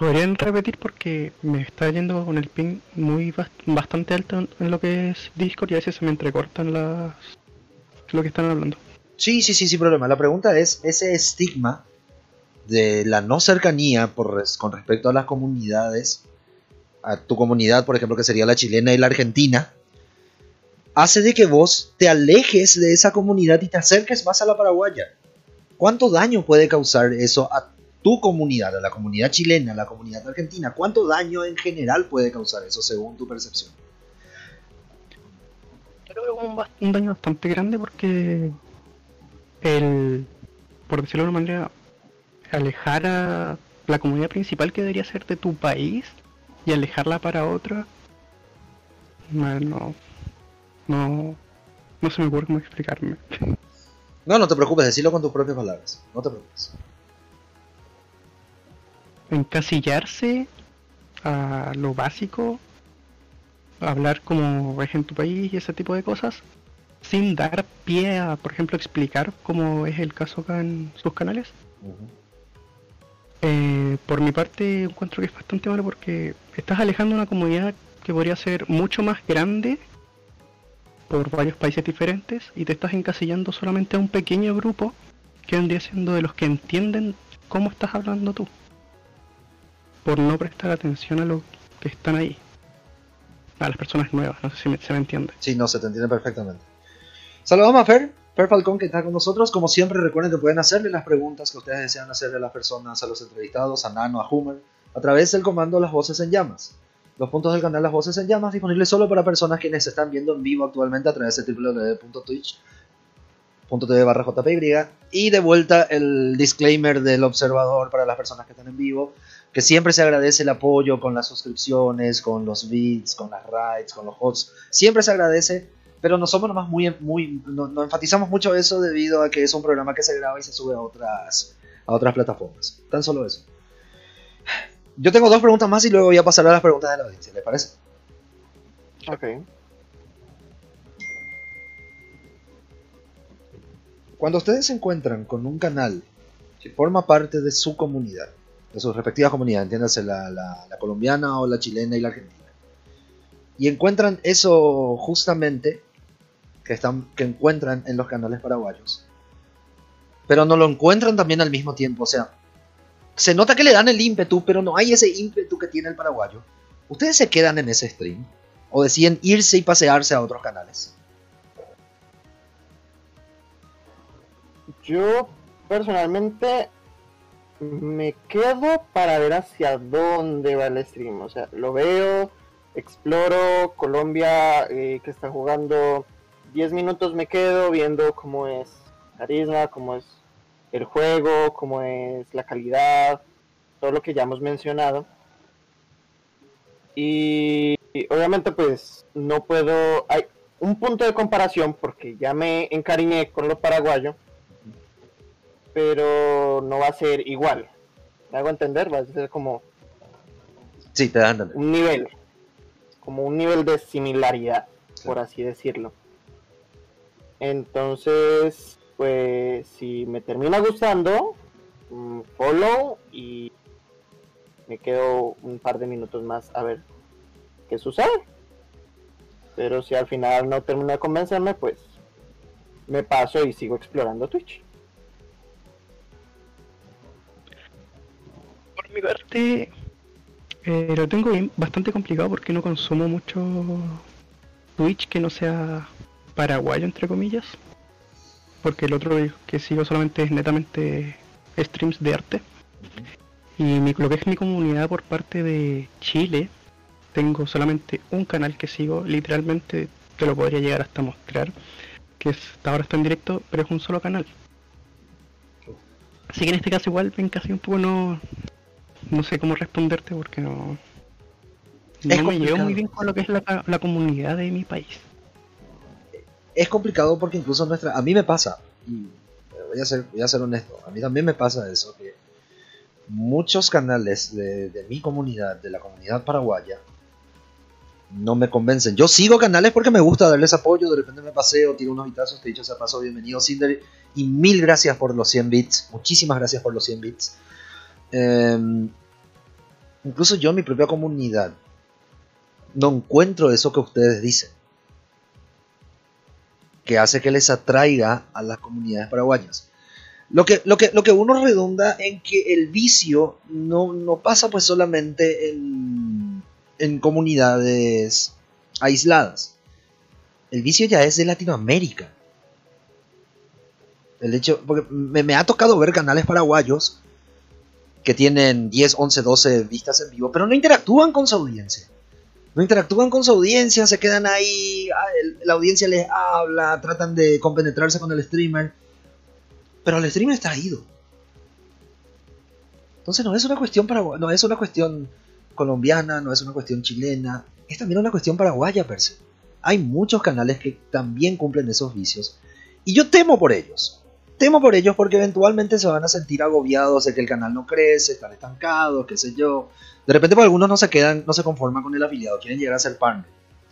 ¿Podrían repetir? Porque me está yendo con el ping muy bast- bastante alto en, en lo que es Discord y a veces se me entrecortan las lo que están hablando. Sí, sí, sí, sin problema. La pregunta es, ese estigma de la no cercanía por res- con respecto a las comunidades, a tu comunidad, por ejemplo, que sería la chilena y la argentina, hace de que vos te alejes de esa comunidad y te acerques más a la paraguaya. ¿Cuánto daño puede causar eso a tu comunidad, a la comunidad chilena, a la comunidad argentina? ¿Cuánto daño en general puede causar eso según tu percepción? Yo lo veo como un, bast- un daño bastante grande porque el, por decirlo de una manera, alejar a la comunidad principal que debería ser de tu país y alejarla para otra, no, no, no, no se me ocurre cómo explicarme. No, no te preocupes, decirlo con tus propias palabras. No te preocupes. Encasillarse a lo básico, hablar como es en tu país y ese tipo de cosas, sin dar pie a, por ejemplo, explicar como es el caso acá en sus canales. Uh-huh. Eh, por mi parte encuentro que es bastante malo porque estás alejando una comunidad que podría ser mucho más grande por varios países diferentes y te estás encasillando solamente a un pequeño grupo que vendría siendo de los que entienden cómo estás hablando tú, por no prestar atención a los que están ahí, a las personas nuevas. No sé si me, se me entiende. Sí, no, se te entiende perfectamente. Saludamos a Fer, Fer Falcón, que está con nosotros. Como siempre, recuerden que pueden hacerle las preguntas que ustedes desean hacerle a las personas, a los entrevistados, a Nano, a Hummer, a través del comando Las Voces en Llamas. Los puntos del canal Las Voces en Llamas, disponibles solo para personas quienes se están viendo en vivo actualmente a través de doble u doble u doble u punto twitch punto t v barra j p y. Y de vuelta el disclaimer del observador para las personas que están en vivo, que siempre se agradece el apoyo con las suscripciones, con los bits, con las raids, con los hosts. Siempre se agradece, pero no somos nomás muy, muy no, no enfatizamos mucho eso debido a que es un programa que se graba y se sube a otras, a otras plataformas. Tan solo eso. Yo tengo dos preguntas más y luego voy a pasar a las preguntas de la audiencia, ¿les parece? Ok. Cuando ustedes se encuentran con un canal que forma parte de su comunidad, de sus respectivas comunidades, entiéndase la, la, la colombiana o la chilena y la argentina, y encuentran eso justamente que, están, que encuentran en los canales paraguayos, pero no lo encuentran también al mismo tiempo, o sea, se nota que le dan el ímpetu, pero no hay ese ímpetu que tiene el paraguayo. ¿Ustedes se quedan en ese stream? ¿O deciden irse y pasearse a otros canales? Yo personalmente me quedo para ver hacia dónde va el stream. O sea, lo veo, exploro Colombia, eh, que está jugando diez minutos, me quedo viendo cómo es carisma, cómo es el juego, cómo es la calidad, todo lo que ya hemos mencionado. Y, y obviamente pues no puedo, hay un punto de comparación porque ya me encariñé con lo paraguayo, pero no va a ser igual. ¿Me hago entender? Va a ser como Sí, te dan un nivel, como un nivel de similaridad, por así decirlo. Entonces, pues si me termina gustando, um, follow y me quedo un par de minutos más a ver qué sucede. Pero si al final no termina de convencerme, pues me paso y sigo explorando Twitch. Por mi parte, eh, lo tengo bien, bastante complicado porque no consumo mucho Twitch que no sea paraguayo, entre comillas. Porque el otro que sigo solamente es netamente streams de arte. Y mi, lo que es mi comunidad por parte de Chile, tengo solamente un canal que sigo, literalmente te lo podría llegar hasta mostrar, que es, hasta ahora está en directo, pero es un solo canal. Así que en este caso igual ven casi un poco no, no sé cómo responderte porque no, no me llevo muy bien con lo que es la, la comunidad de mi país. Es complicado porque incluso nuestra, a mí me pasa, y voy a ser, voy a ser honesto, a mí también me pasa eso, que muchos canales de, de mi comunidad, de la comunidad paraguaya, no me convencen. Yo sigo canales porque me gusta darles apoyo, de repente me paseo, tiro unos vitazos, te he dicho se pasó, bienvenido Cinder, y mil gracias por los cien bits, muchísimas gracias por los cien bits. Eh, incluso yo en mi propia comunidad, no encuentro eso que ustedes dicen, que hace que les atraiga a las comunidades paraguayas. Lo que, lo que, lo que uno redunda en que el vicio no, no pasa pues solamente en, en comunidades aisladas. El vicio ya es de Latinoamérica. El hecho, porque me, me ha tocado ver canales paraguayos que tienen diez, once, doce vistas en vivo, pero no interactúan con su audiencia. No interactúan con su audiencia, se quedan ahí, la audiencia les habla, tratan de compenetrarse con el streamer, pero el streamer está ido. Entonces no es una cuestión paragu- no es una cuestión colombiana, no es una cuestión chilena, es también una cuestión paraguaya per se. Hay muchos canales que también cumplen esos vicios, y yo temo por ellos. Temo por ellos porque eventualmente se van a sentir agobiados de que el canal no crece, están estancados, qué sé yo. De repente por algunos no se quedan, no se conforman con el afiliado, quieren llegar a ser partner.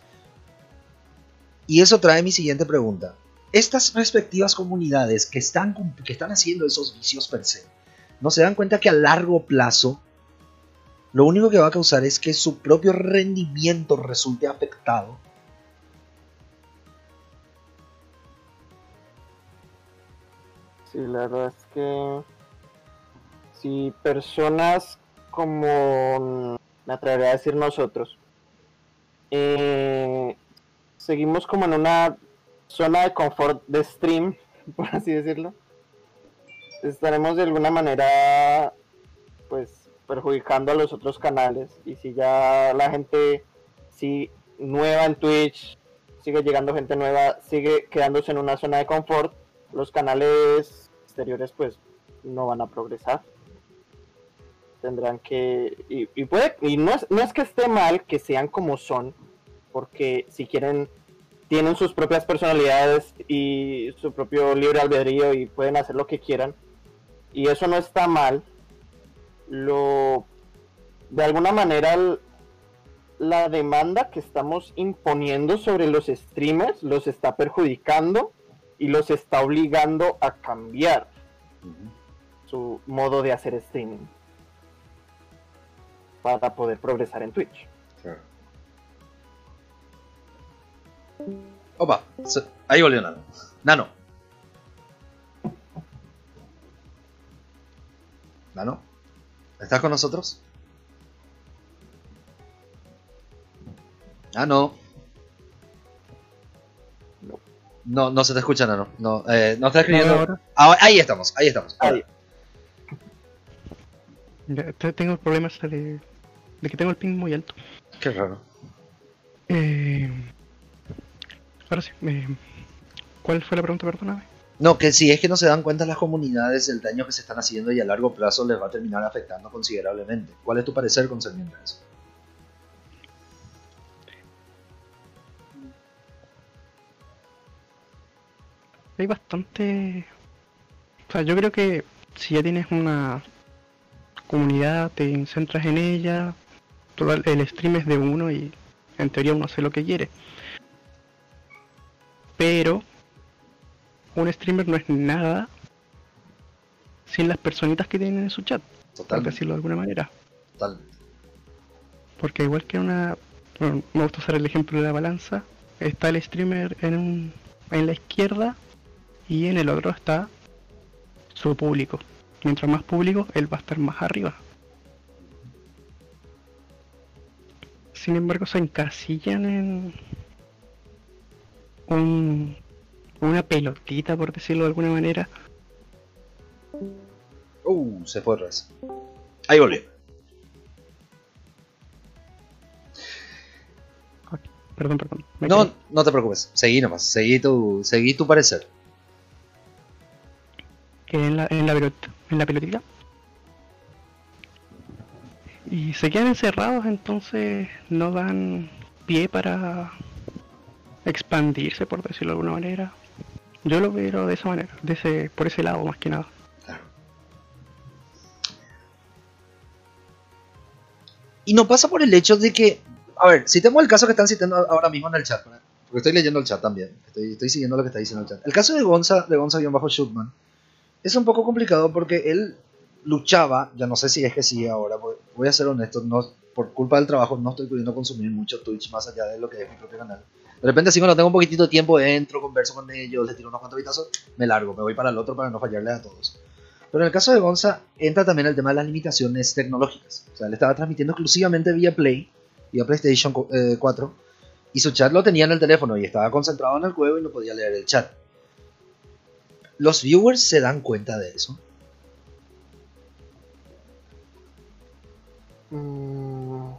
Y eso trae mi siguiente pregunta. Estas respectivas comunidades que están, que están haciendo esos vicios per se, ¿no se dan cuenta que a largo plazo lo único que va a causar es que su propio rendimiento resulte afectado? Sí, la verdad es que si personas como, me atrevería a decir nosotros, eh, seguimos como en una zona de confort de stream, por así decirlo, estaremos de alguna manera pues perjudicando a los otros canales. Y si ya la gente si nueva en Twitch sigue llegando gente nueva, sigue quedándose en una zona de confort, los canales exteriores pues no van a progresar. Tendrán que y, y puede y no es, no es que esté mal que sean como son, porque si quieren tienen sus propias personalidades y su propio libre albedrío y pueden hacer lo que quieran, y eso no está mal. Lo de alguna manera el, la demanda que estamos imponiendo sobre los streamers los está perjudicando y los está obligando a cambiar uh-huh. su modo de hacer streaming para poder progresar en Twitch. Claro. Opa, ahí volvió Nano. Nano. Nano, ¿estás con nosotros? Nano. No, no, no se te escucha, Nano. No, eh, no está escribiendo. No, ah, ahí estamos, ahí estamos. Ahí. Ya, tengo problemas de, de que tengo el ping muy alto. Qué raro. Eh, ahora sí, eh, ¿cuál fue la pregunta, perdóname? No, que si es que no se dan cuenta las comunidades del daño que se están haciendo y a largo plazo les va a terminar afectando considerablemente. ¿Cuál es tu parecer concerniente a eso? Hay bastante... O sea, yo creo que si ya tienes una comunidad, te centras en ella, todo el stream es de uno y en teoría uno hace lo que quiere. Pero un streamer no es nada sin las personitas que tienen en su chat, por decirlo de alguna manera. Totalmente. Porque igual que una... Bueno, me gusta usar el ejemplo de la balanza. Está el streamer en, un, en la izquierda y en el otro está su público. Mientras más público, él va a estar más arriba. Sin embargo, se encasillan en un, una pelotita, por decirlo de alguna manera. Uh, se fue res. Ahí volvió. Perdón, perdón. No, quedé. No te preocupes. Seguí nomás. Seguí tu, seguí tu parecer. Que en la, en la pelota, en la pelotita. Y se quedan encerrados, entonces no dan pie para expandirse, por decirlo de alguna manera. Yo lo veo de esa manera, de ese, por ese lado más que nada. Claro. Y no pasa por el hecho de que, a ver, citemos el caso que están citando ahora mismo en el chat, porque estoy leyendo el chat también, estoy, estoy siguiendo lo que está diciendo el chat. El caso de Gonza, de Gonza-Shootman, es un poco complicado porque él luchaba, ya no sé si es que sigue ahora, porque voy a ser honesto, no, por culpa del trabajo no estoy pudiendo consumir mucho Twitch más allá de lo que es mi propio canal. De repente, si cuando tengo un poquitito de tiempo, entro, converso con ellos, les tiro unos cuantos vitazos, me largo, me voy para el otro para no fallarles a todos. Pero en el caso de Gonza, entra también el tema de las limitaciones tecnológicas. O sea, él estaba transmitiendo exclusivamente vía Play, vía PlayStation cuatro, y su chat lo tenía en el teléfono y estaba concentrado en el juego y no podía leer el chat. ¿Los viewers se dan cuenta de eso? Mm.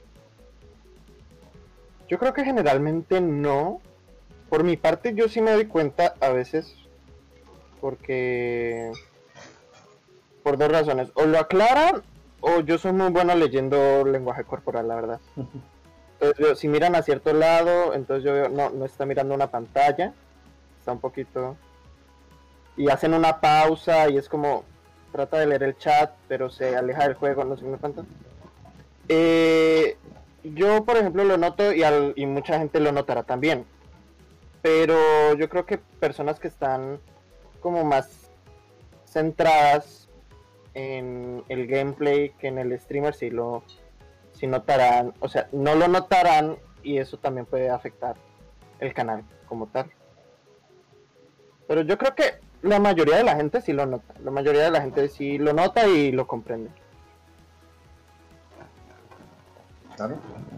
Yo creo que generalmente no. Por mi parte yo sí me doy cuenta a veces, porque por dos razones: o lo aclaran o yo soy muy bueno leyendo lenguaje corporal, la verdad. Entonces veo, si miran a cierto lado, entonces yo veo, no, no está mirando una pantalla, está un poquito, y hacen una pausa y es como, trata de leer el chat pero se aleja del juego, no sé qué me cuentan. Eh, yo por ejemplo lo noto y, al, y mucha gente lo notará también, pero yo creo que personas que están como más centradas en el gameplay que en el streamer sí lo sí notarán, o sea, no lo notarán, y eso también puede afectar el canal como tal. Pero yo creo que la mayoría de la gente sí lo nota, la mayoría de la gente sí lo nota y lo comprende. Claro.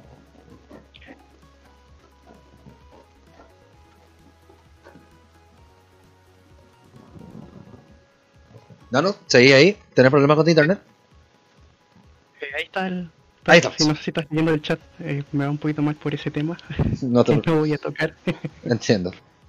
No, no, seguí ahí. ¿Tenés problemas con tu internet? Eh, ahí está el... Ahí estamos. Si no sé si estás viendo el chat, eh, me va un poquito mal por ese tema. No te que no voy a tocar. Entiendo.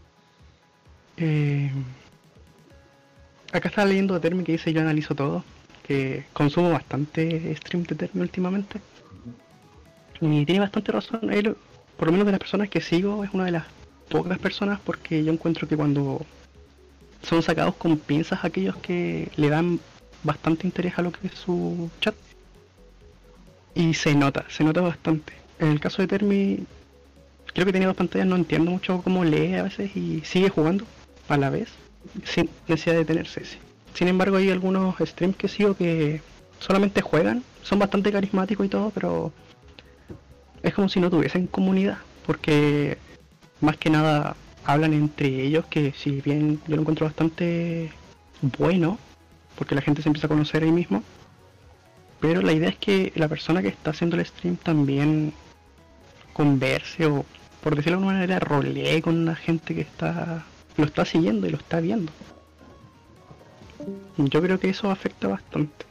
eh, acá estaba leyendo de Termi que dice: yo analizo todo, que consumo bastante stream de Termi últimamente. Y tiene bastante razón. Él, por lo menos de las personas que sigo, es una de las pocas personas, porque yo encuentro que cuando son sacados con pinzas aquellos que le dan bastante interés a lo que es su chat. Y se nota, se nota bastante. En el caso de Termi, creo que tiene dos pantallas, no entiendo mucho cómo lee a veces y sigue jugando a la vez, sin necesidad de detenerse. Sin embargo, hay algunos streams que sigo que solamente juegan, son bastante carismáticos y todo, pero es como si no tuviesen comunidad, porque más que nada hablan entre ellos, que si bien yo lo encuentro bastante bueno, porque la gente se empieza a conocer ahí mismo, pero la idea es que la persona que está haciendo el stream también converse, o por decirlo de alguna manera, rolee con la gente que está lo está siguiendo y lo está viendo. Yo creo que eso afecta bastante.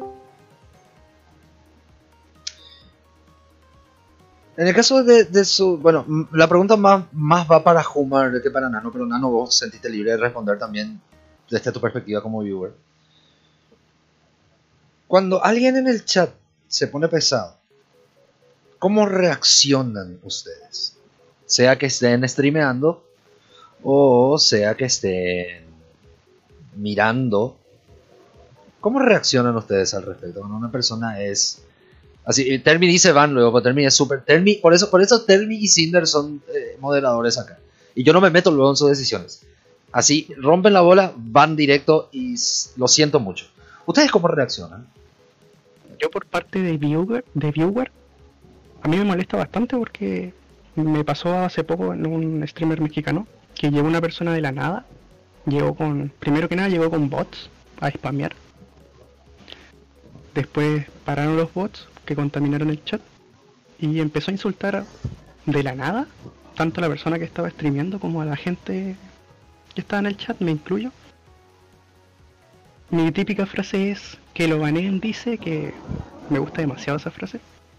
En el caso de, de su... Bueno, la pregunta más, más va para Humar que para Nano, pero Nano, vos sentiste libre de responder también desde tu perspectiva como viewer. Cuando alguien en el chat se pone pesado, ¿cómo reaccionan ustedes? Sea que estén streameando o sea que estén mirando. ¿Cómo reaccionan ustedes al respecto? Cuando una persona es... Así, Termi dice van luego, pero Termi es súper... Termi, por eso, por eso Termi y Cinder son eh, moderadores acá. Y yo no me meto luego en sus decisiones. Así, rompen la bola, van directo y lo siento mucho. ¿Ustedes cómo reaccionan? Yo por parte de viewer, de viewer, a mí me molesta bastante porque me pasó hace poco en un streamer mexicano que llegó una persona de la nada, llegó con, primero que nada llegó con bots a spamear, después pararon los bots que contaminaron el chat y empezó a insultar de la nada tanto a la persona que estaba streameando como a la gente que estaba en el chat, me incluyo. Mi típica frase es que lo baneen, dice, que me gusta demasiado esa frase.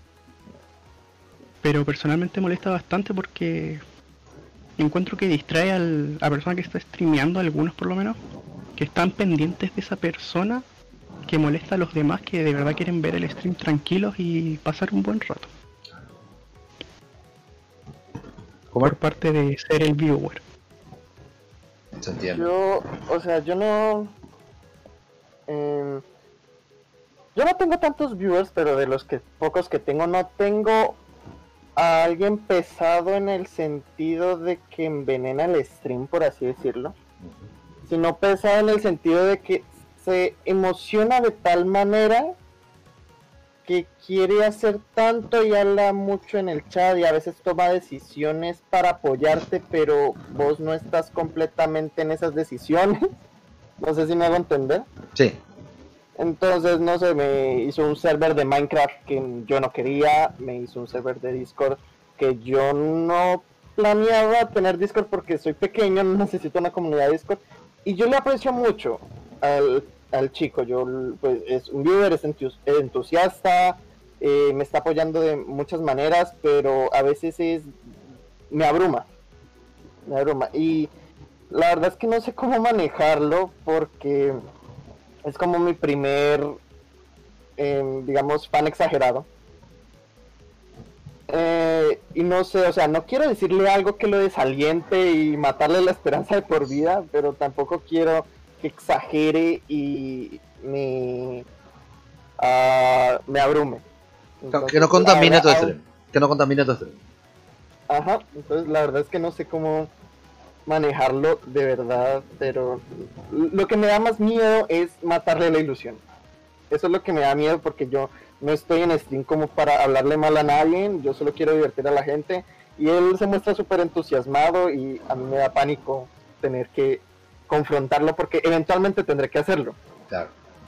Pero personalmente molesta bastante porque encuentro que distrae al, a la persona que está streameando, algunos por lo menos, que están pendientes de esa persona, que molesta a los demás que de verdad quieren ver el stream tranquilos y pasar un buen rato. ¿Cómo? Por parte de ser el viewer. Se entiende. Yo, o sea, yo no... Eh, yo no tengo tantos viewers, pero de los que pocos que tengo, no tengo a alguien pesado en el sentido de que envenena el stream, por así decirlo. Uh-huh. Sino pesado en el sentido de que se emociona de tal manera que quiere hacer tanto y habla mucho en el chat y a veces toma decisiones para apoyarte, pero vos no estás completamente en esas decisiones. No sé si me hago entender. Sí. Entonces, no sé, me hizo un server de Minecraft que yo no quería, me hizo un server de Discord que yo no planeaba tener Discord porque soy pequeño, no necesito una comunidad de Discord, y yo le aprecio mucho al, al chico, yo pues es un viewer, es entusiasta, eh, me está apoyando de muchas maneras, pero a veces es me abruma, me abruma, y la verdad es que no sé cómo manejarlo porque es como mi primer, eh, digamos, fan exagerado. Eh, y no sé, o sea, no quiero decirle algo que lo desaliente y matarle la esperanza de por vida, pero tampoco quiero que exagere y me, uh, me abrume. Entonces, que no contamine tu stream. Que no contamine tu stream. Ajá, entonces la verdad es que no sé cómo manejarlo de verdad, pero lo que me da más miedo es matarle la ilusión. Eso es lo que me da miedo porque yo no estoy en stream como para hablarle mal a nadie, yo solo quiero divertir a la gente y él se muestra súper entusiasmado y a mí me da pánico tener que confrontarlo porque eventualmente tendré que hacerlo. Claro.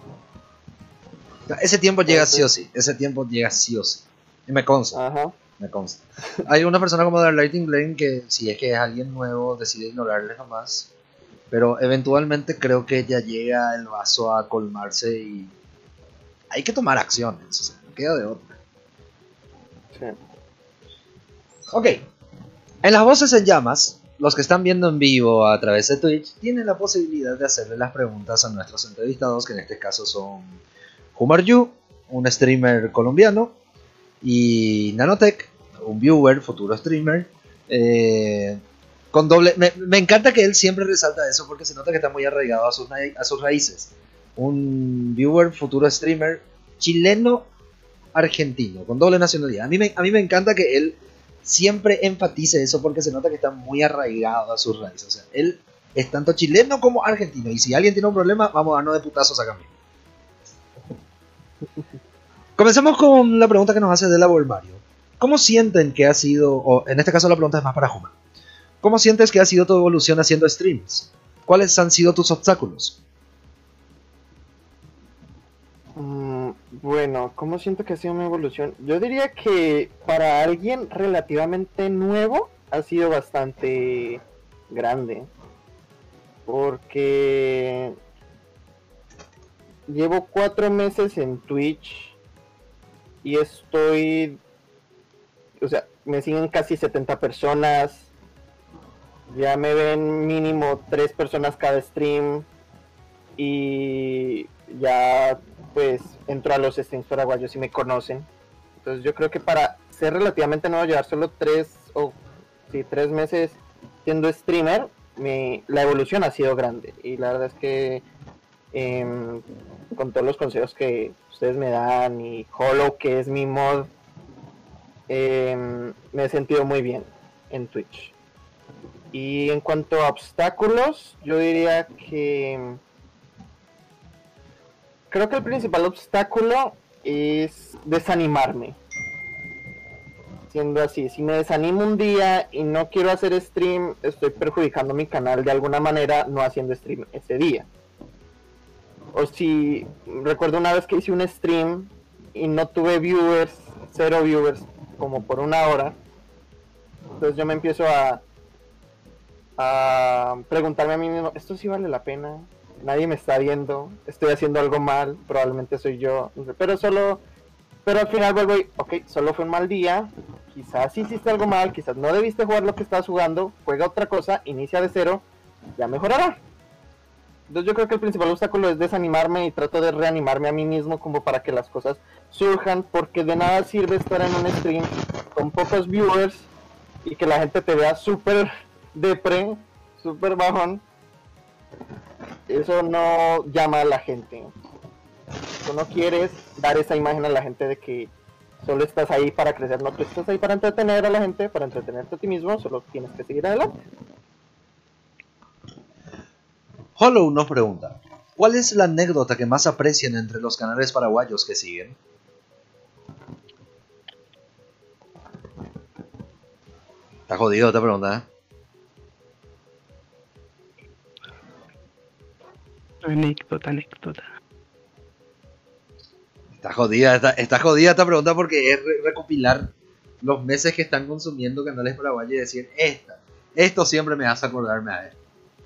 Ese tiempo llega sí o sí, ese tiempo llega sí o sí. Y me consta. Ajá. Me consta. Hay una persona como The Lighting Blame que si es que es alguien nuevo decide ignorarle nomás, pero eventualmente creo que ya llega el vaso a colmarse y hay que tomar acciones, o sea, no queda de otra. Sí. Ok, en las voces en llamas, los que están viendo en vivo a través de Twitch tienen la posibilidad de hacerle las preguntas a nuestros entrevistados, que en este caso son Humar Yu, un streamer colombiano, y Nanotech, un viewer, futuro streamer, eh, con doble... Me, me encanta que él siempre resalta eso porque se nota que está muy arraigado a sus, a sus raíces. Un viewer, futuro streamer, chileno-argentino, con doble nacionalidad. A mí, me, a mí me encanta que él siempre enfatice eso porque se nota que está muy arraigado a sus raíces. O sea, él es tanto chileno como argentino. Y si alguien tiene un problema, vamos a darnos de putazos acá mismo. Comencemos con la pregunta que nos hace Delabor Mario. ¿Cómo sienten que ha sido, o en este caso la pregunta es más para Juma, ¿cómo sientes que ha sido tu evolución haciendo streams? ¿Cuáles han sido tus obstáculos? Mm, bueno, ¿cómo siento que ha sido mi evolución? Yo diría que para alguien relativamente nuevo ha sido bastante grande. Porque llevo cuatro meses en Twitch y estoy, o sea, me siguen casi setenta personas, ya me ven mínimo tres personas cada stream y ya pues entro a los streams paraguayos y me conocen. Entonces yo creo que para ser relativamente nuevo, llevar solo tres o sí, tres meses siendo streamer, mi, la evolución ha sido grande y la verdad es que eh, con todos los consejos que ustedes me dan y Hollow, que es mi mod, eh, me he sentido muy bien en Twitch. Y en cuanto a obstáculos, yo diría que creo que el principal obstáculo es desanimarme. Siendo así, si me desanimo un día y no quiero hacer stream, estoy perjudicando mi canal de alguna manera no haciendo stream ese día. O si recuerdo una vez que hice un stream y no tuve viewers, cero viewers, como por una hora, entonces yo me empiezo a a preguntarme a mí mismo, ¿esto sí vale la pena? Nadie me está viendo, estoy haciendo algo mal, probablemente soy yo, pero solo, pero al final vuelvo y, ok, solo fue un mal día, quizás hiciste algo mal, quizás no debiste jugar lo que estabas jugando, juega otra cosa, inicia de cero, ya mejorará. Entonces yo creo que el principal obstáculo es desanimarme y trato de reanimarme a mí mismo como para que las cosas surjan, porque de nada sirve estar en un stream con pocos viewers y que la gente te vea súper depre, súper bajón. Eso no llama a la gente. Tú no quieres dar esa imagen a la gente de que solo estás ahí para crecer, no, tú estás ahí para entretener a la gente, para entretenerte a ti mismo, solo tienes que seguir adelante. Hollow nos pregunta, ¿cuál es la anécdota que más aprecian entre los canales paraguayos que siguen? Está jodido esta pregunta, ¿eh? Anécdota, anécdota. Está jodida, está, está jodida esta pregunta porque es re- recopilar los meses que están consumiendo canales paraguayos y decir, esta, esto siempre me hace acordarme a él.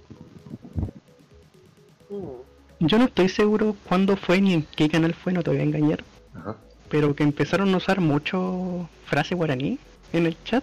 Yo no estoy seguro cuándo fue ni en qué canal fue, no te voy a engañar. Ajá. Pero que empezaron a usar mucho frase guaraní en el chat.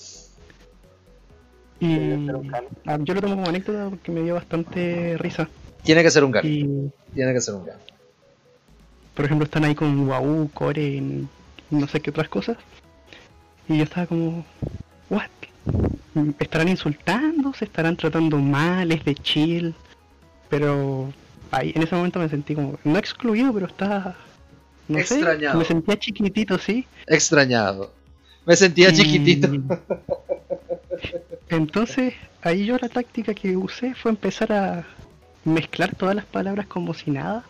Y Debe ser un cano. ah, yo lo tomo como anécdota porque me dio bastante risa. Tiene que ser un cano. Y Tiene que ser un cano. por ejemplo están ahí con Wau, Core y no sé qué otras cosas. Y yo estaba como, what? ¿Estarán insultando? ¿Se estarán tratando mal? ¿Es de chill? Pero ahí en ese momento me sentí como, no excluido, pero estaba, no Extrañado. sé, me sentía chiquitito, sí. Extrañado. Me sentía Y- chiquitito. Entonces, ahí yo la táctica que usé fue empezar a mezclar todas las palabras como si nada.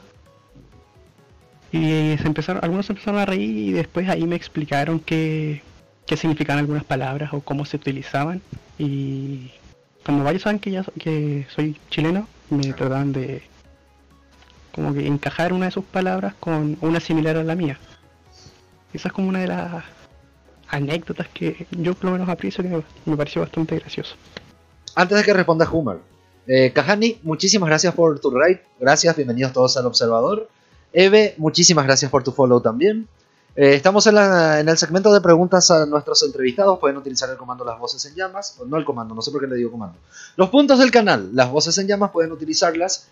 Y se empezaron, algunos se empezaron a reír y después ahí me explicaron qué, qué significaban algunas palabras o cómo se utilizaban. Y como varios saben que ya so- que soy chileno, me trataban de como que encajar una de sus palabras con una similar a la mía. Esa es como una de las anécdotas que yo por lo menos aprecio, que me, me pareció bastante gracioso. Antes de que responda Humor, eh, Kahani, muchísimas gracias por tu raid. Gracias, bienvenidos todos al Observador. Eve, muchísimas gracias por tu follow también. Eh, estamos en, la, en el segmento de preguntas a nuestros entrevistados. Pueden utilizar el comando Las Voces en Llamas. O no el comando, no sé por qué le digo comando. Los puntos del canal, Las Voces en Llamas, pueden utilizarlas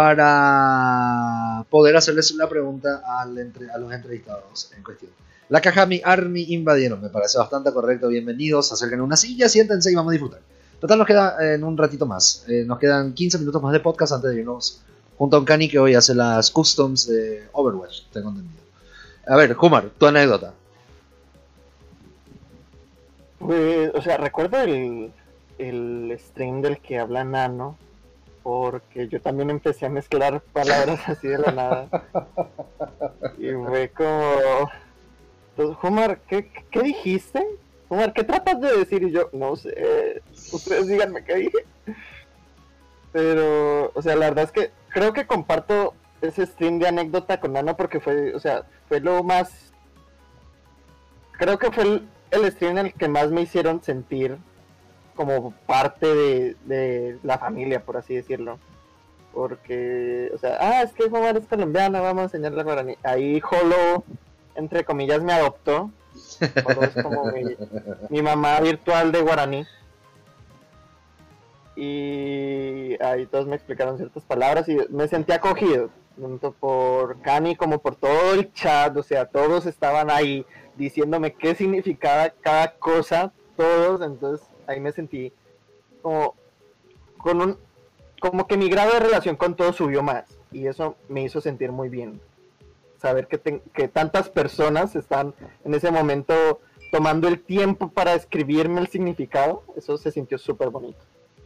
para poder hacerles la pregunta al entre, a los entrevistados en cuestión. La Kahami Army invadieron, me parece bastante correcto. Bienvenidos, acerquen a una silla, siéntense y vamos a disfrutar. Total, nos queda eh, en un ratito más. Eh, nos quedan quince minutos más de podcast antes de irnos junto a un Cani que hoy hace las customs de Overwatch, tengo entendido. A ver, Humar, tu anécdota. Pues, o sea, recuerdo el, el stream del que habla Nano, porque yo también empecé a mezclar palabras así de la nada. Y fue como... Entonces, Humar, ¿qué, ¿qué dijiste? Humar, ¿qué tratas de decir? Y yo, no sé, ustedes díganme qué dije. Pero, o sea, la verdad es que creo que comparto ese stream de anécdota con Nano porque fue, o sea, fue lo más... Creo que fue el, el stream en el que más me hicieron sentir como parte de, de la familia, por así decirlo. Porque, o sea, ah, es que Omar es colombiana, vamos a enseñarle a guaraní. Ahí Holo, entre comillas, me adoptó. Holo es como mi, mi mamá virtual de guaraní. Y ahí todos me explicaron ciertas palabras y me sentí acogido, tanto por Cani como por todo el chat. O sea, todos estaban ahí diciéndome qué significaba cada cosa, todos. Entonces ahí me sentí como con un como que mi grado de relación con todos subió más, y eso me hizo sentir muy bien, saber que, te, que tantas personas están en ese momento tomando el tiempo para escribirme el significado. Eso se sintió súper bonito.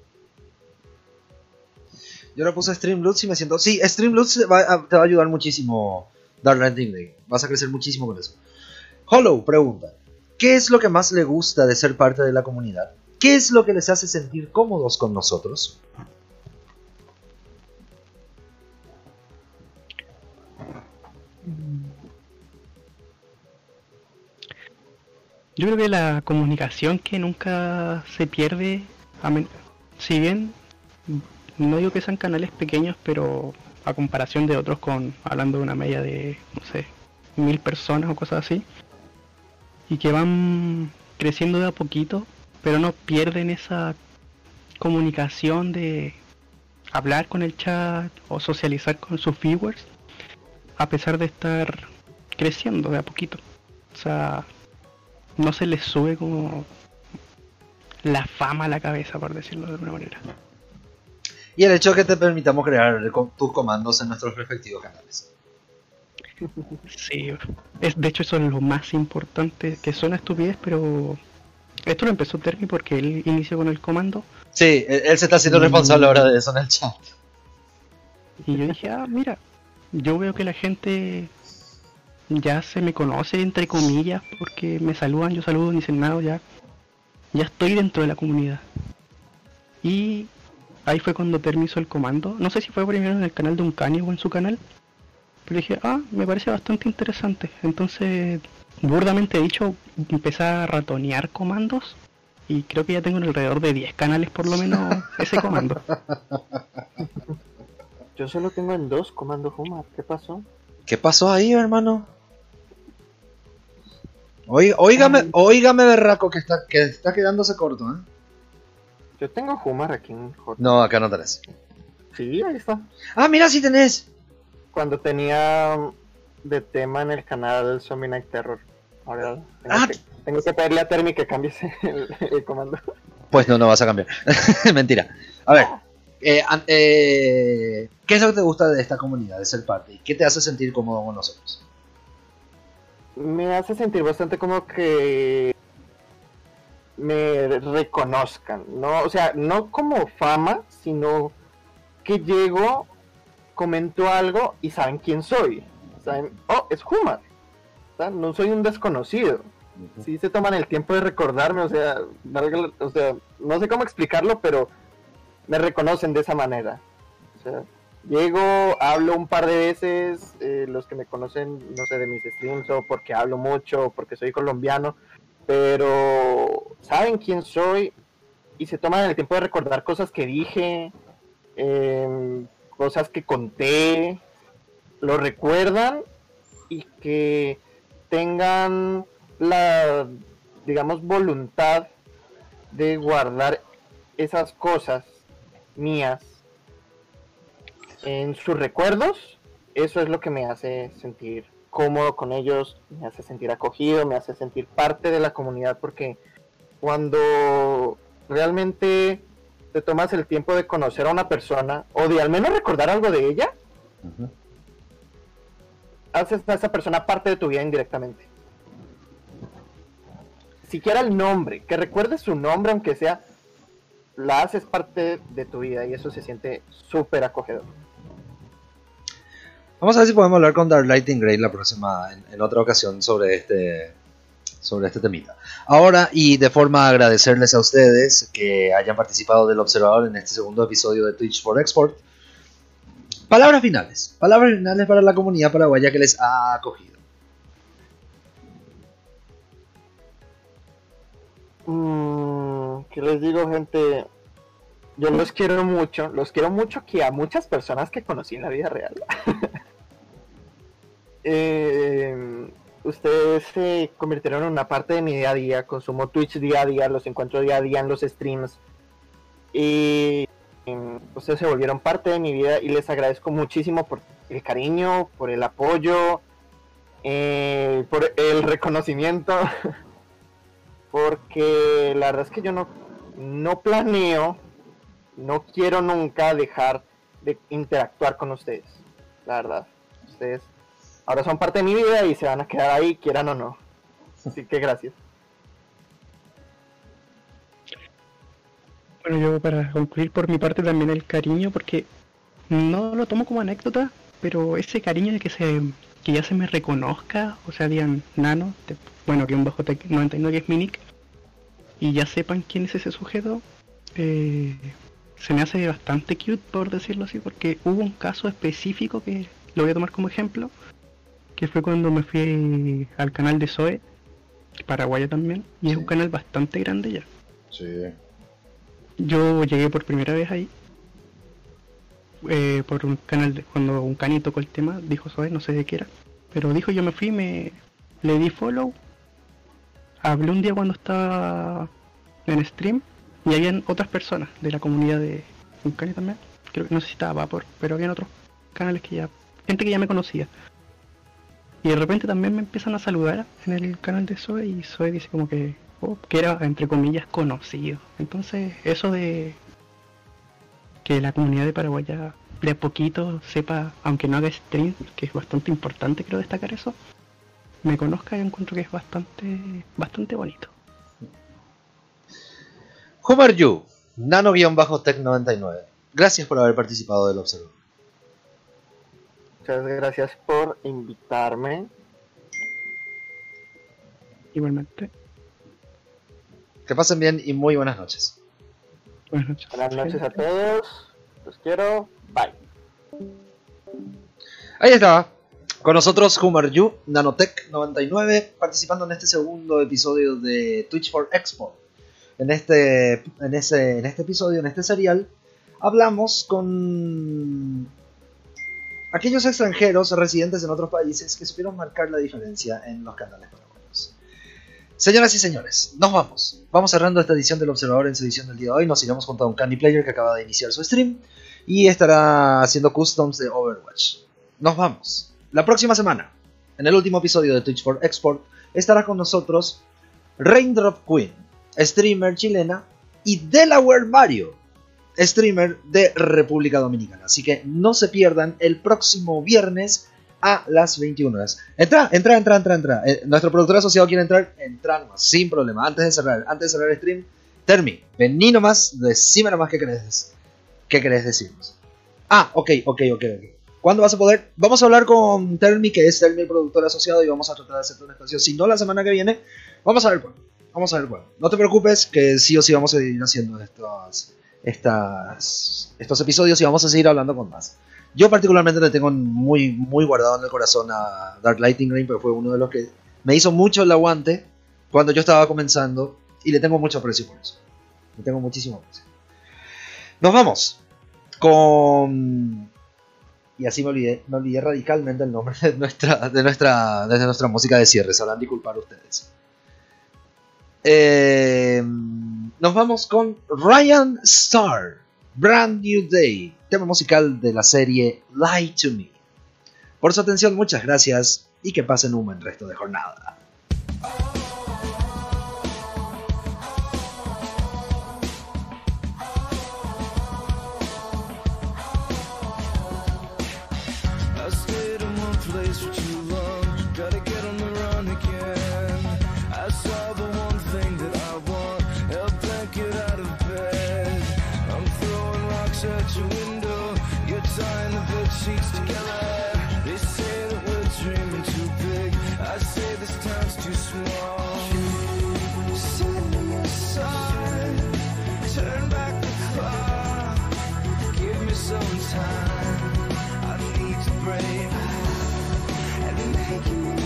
Yo ahora puse Streamloots y me siento... Sí, Streamloots te va a, te va a ayudar muchísimo, Dark Day. Vas a crecer muchísimo con eso. Hollow pregunta: ¿qué es lo que más le gusta de ser parte de la comunidad? ¿Qué es lo que les hace sentir cómodos con nosotros? Yo creo que la comunicación que nunca se pierde, a men- si bien no digo que sean canales pequeños, pero a comparación de otros con hablando de una media de, no sé, mil personas o cosas así, y que van creciendo de a poquito, pero no pierden esa comunicación de hablar con el chat o socializar con sus viewers, a pesar de estar creciendo de a poquito. O sea, no se les sube como la fama a la cabeza, por decirlo de alguna manera. Y el hecho de que te permitamos crear con- tus comandos en nuestros respectivos canales. Sí, es, de hecho eso es lo más importante, que suena estupidez, pero esto lo empezó Termi porque él inició con el comando. Sí, él, él se está haciendo Mm. responsable ahora de eso en el chat. Y yo dije, ah, mira, yo veo que la gente ya se me conoce entre comillas, porque me saludan, yo saludo, ni dicen nada, ya, ya estoy dentro de la comunidad. Y ahí fue cuando permiso el comando, no sé si fue primero en el canal de Uncanny o en su canal, pero dije, ah, me parece bastante interesante. Entonces, burdamente dicho, empecé a ratonear comandos y creo que ya tengo alrededor de diez canales por lo menos ese comando. Yo solo tengo en dos comandos Humar, ¿qué pasó? ¿Qué pasó ahí, hermano? Oí- Óigame, óigame, berraco, que está, que está quedándose corto, ¿eh? Yo tengo Humar aquí en J. No, acá no tenés. Sí, ahí está. Ah, mira, sí tenés. Cuando tenía de tema en el canal Zombie Night Terror. Ahora tengo, Ah. que, tengo que pedirle a Termi que cambie ese- el, el comando. Pues no, no vas a cambiar. Mentira. A ver, eh, an- eh, ¿qué es lo que te gusta de esta comunidad, de ser parte? ¿Y qué te hace sentir cómodo con nosotros? Me hace sentir bastante como que me reconozcan, ¿no? O sea, no como fama, sino que llego, comento algo y saben quién soy. Saben, oh, es Humar. O sea, no soy un desconocido. Sí se toman el tiempo de recordarme, o sea, valga- o sea, no sé cómo explicarlo, pero me reconocen de esa manera. O sea, llego, hablo un par de veces, eh, los que me conocen, no sé, de mis streams, o porque hablo mucho, o porque soy colombiano, pero saben quién soy y se toman el tiempo de recordar cosas que dije, eh, cosas que conté, lo recuerdan y que tengan la, digamos, voluntad de guardar esas cosas mías en sus recuerdos. Eso es lo que me hace sentir cómodo con ellos, me hace sentir acogido, me hace sentir parte de la comunidad, porque cuando realmente te tomas el tiempo de conocer a una persona o de al menos recordar algo de ella, Ujú. haces a esa persona parte de tu vida indirectamente. Siquiera el nombre, que recuerdes su nombre, aunque sea, la haces parte de tu vida y eso se siente súper acogedor. Vamos a ver si podemos hablar con Dark Lighting Grey la próxima, en, en otra ocasión, sobre este, sobre este temita. Ahora, y de forma a agradecerles a ustedes que hayan participado del Observador en este segundo episodio de Twitch for Export. Palabras finales, palabras finales para la comunidad paraguaya que les ha acogido. Mm, ¿qué les digo, gente? Yo los quiero mucho, los quiero mucho que a muchas personas que conocí en la vida real. eh, ustedes se convirtieron en una parte de mi día a día, consumo Twitch día a día, los encuentro día a día en los streams. Y eh, ustedes se volvieron parte de mi vida y les agradezco muchísimo por el cariño, por el apoyo, eh, por el reconocimiento. Porque la verdad es que yo no, no planeo, no quiero nunca dejar de interactuar con ustedes. La verdad, ustedes ahora son parte de mi vida y se van a quedar ahí, quieran o no. Así que gracias. Bueno, yo para concluir por mi parte también el cariño, porque no lo tomo como anécdota, pero ese cariño de que se que ya se me reconozca, o sea, digan Nano, te- bueno, que un bajo tech noventa y nueve que es mi nick, y ya sepan quién es ese sujeto, eh, se me hace bastante cute, por decirlo así, porque hubo un caso específico que lo voy a tomar como ejemplo, que fue cuando me fui al canal de Zoe, paraguaya también, y es Sí. un canal bastante grande ya. Sí. Yo llegué por primera vez ahí, eh, por un canal, de, cuando un cani tocó el tema, dijo Zoe, no sé de qué era, pero dijo, yo me fui, me le di follow, hablé un día cuando estaba en stream, y habían otras personas de la comunidad de un cani también, creo que no sé si estaba Vapor, pero habían otros canales que ya, gente que ya me conocía. Y de repente también me empiezan a saludar en el canal de Zoe y Zoe dice como que, oh, que era entre comillas conocido. Entonces eso de que la comunidad de Paraguay ya de a poquito sepa, aunque no haga stream, que es bastante importante, creo destacar eso, me conozca y encuentro que es bastante, bastante bonito. Humar Yu, Nano-Tech noventa y nueve. Gracias por haber participado del Observador. Muchas gracias por invitarme. Igualmente. Que pasen bien y muy buenas noches. Buenas noches. Buenas noches a todos. Los quiero. Bye. Ahí estaba. Con nosotros Humor Yu, Nanotech noventa y nueve, participando en este segundo episodio de Twitch for Export. En este, en, ese, en este episodio, en este serial, hablamos con aquellos extranjeros residentes en otros países que supieron marcar la diferencia en los canales paraguayos. Señoras y señores, nos vamos. Vamos cerrando esta edición del Observador en su edición del día de hoy. Nos iremos junto a un Candy Player que acaba de iniciar su stream y estará haciendo customs de Overwatch. Nos vamos. La próxima semana, en el último episodio de Twitch for Export, estará con nosotros Raindrop Queen, streamer chilena, y Delaware Mario, streamer de República Dominicana. Así que no se pierdan el próximo viernes a las veintiuna horas. Entra, entra, entra, entra, entra. Eh, nuestro productor asociado quiere entrar, entra nomás, sin problema. Antes de cerrar, antes de cerrar el stream, Termi, vení nomás, decime nomás qué querés, qué querés decirnos. Ah, ok, ok, ok, ok. ¿Cuándo vas a poder? Vamos a hablar con Termi, que es Termi el productor asociado, y vamos a tratar de hacer un espacio. Si no, la semana que viene, vamos a ver cuándo. Vamos a ver cuándo. No te preocupes, que sí o sí vamos a seguir haciendo estos, estas, estos episodios y vamos a seguir hablando con más. Yo particularmente le tengo muy, muy guardado en el corazón a Dark Lightning Rain, porque fue uno de los que me hizo mucho el aguante cuando yo estaba comenzando, y le tengo mucho aprecio por eso. Le tengo muchísimo aprecio. Nos vamos con... Y así me olvidé, me olvidé radicalmente el nombre de nuestra, de nuestra, de nuestra música de cierre. Sabrán disculpar ustedes. Eh, nos vamos con Ryan Starr, Brand New Day, tema musical de la serie Lie to Me. Por su atención, muchas gracias y que pasen un buen resto de jornada. For too long, gotta get on the run again. I saw the one thing that I want, help that get out of bed. I'm throwing rocks at your window, you're tying the bed sheets together. They say that we're dreaming too big, I say this town's too small. Set me aside, turn back the clock, give me some time, I need to break. Making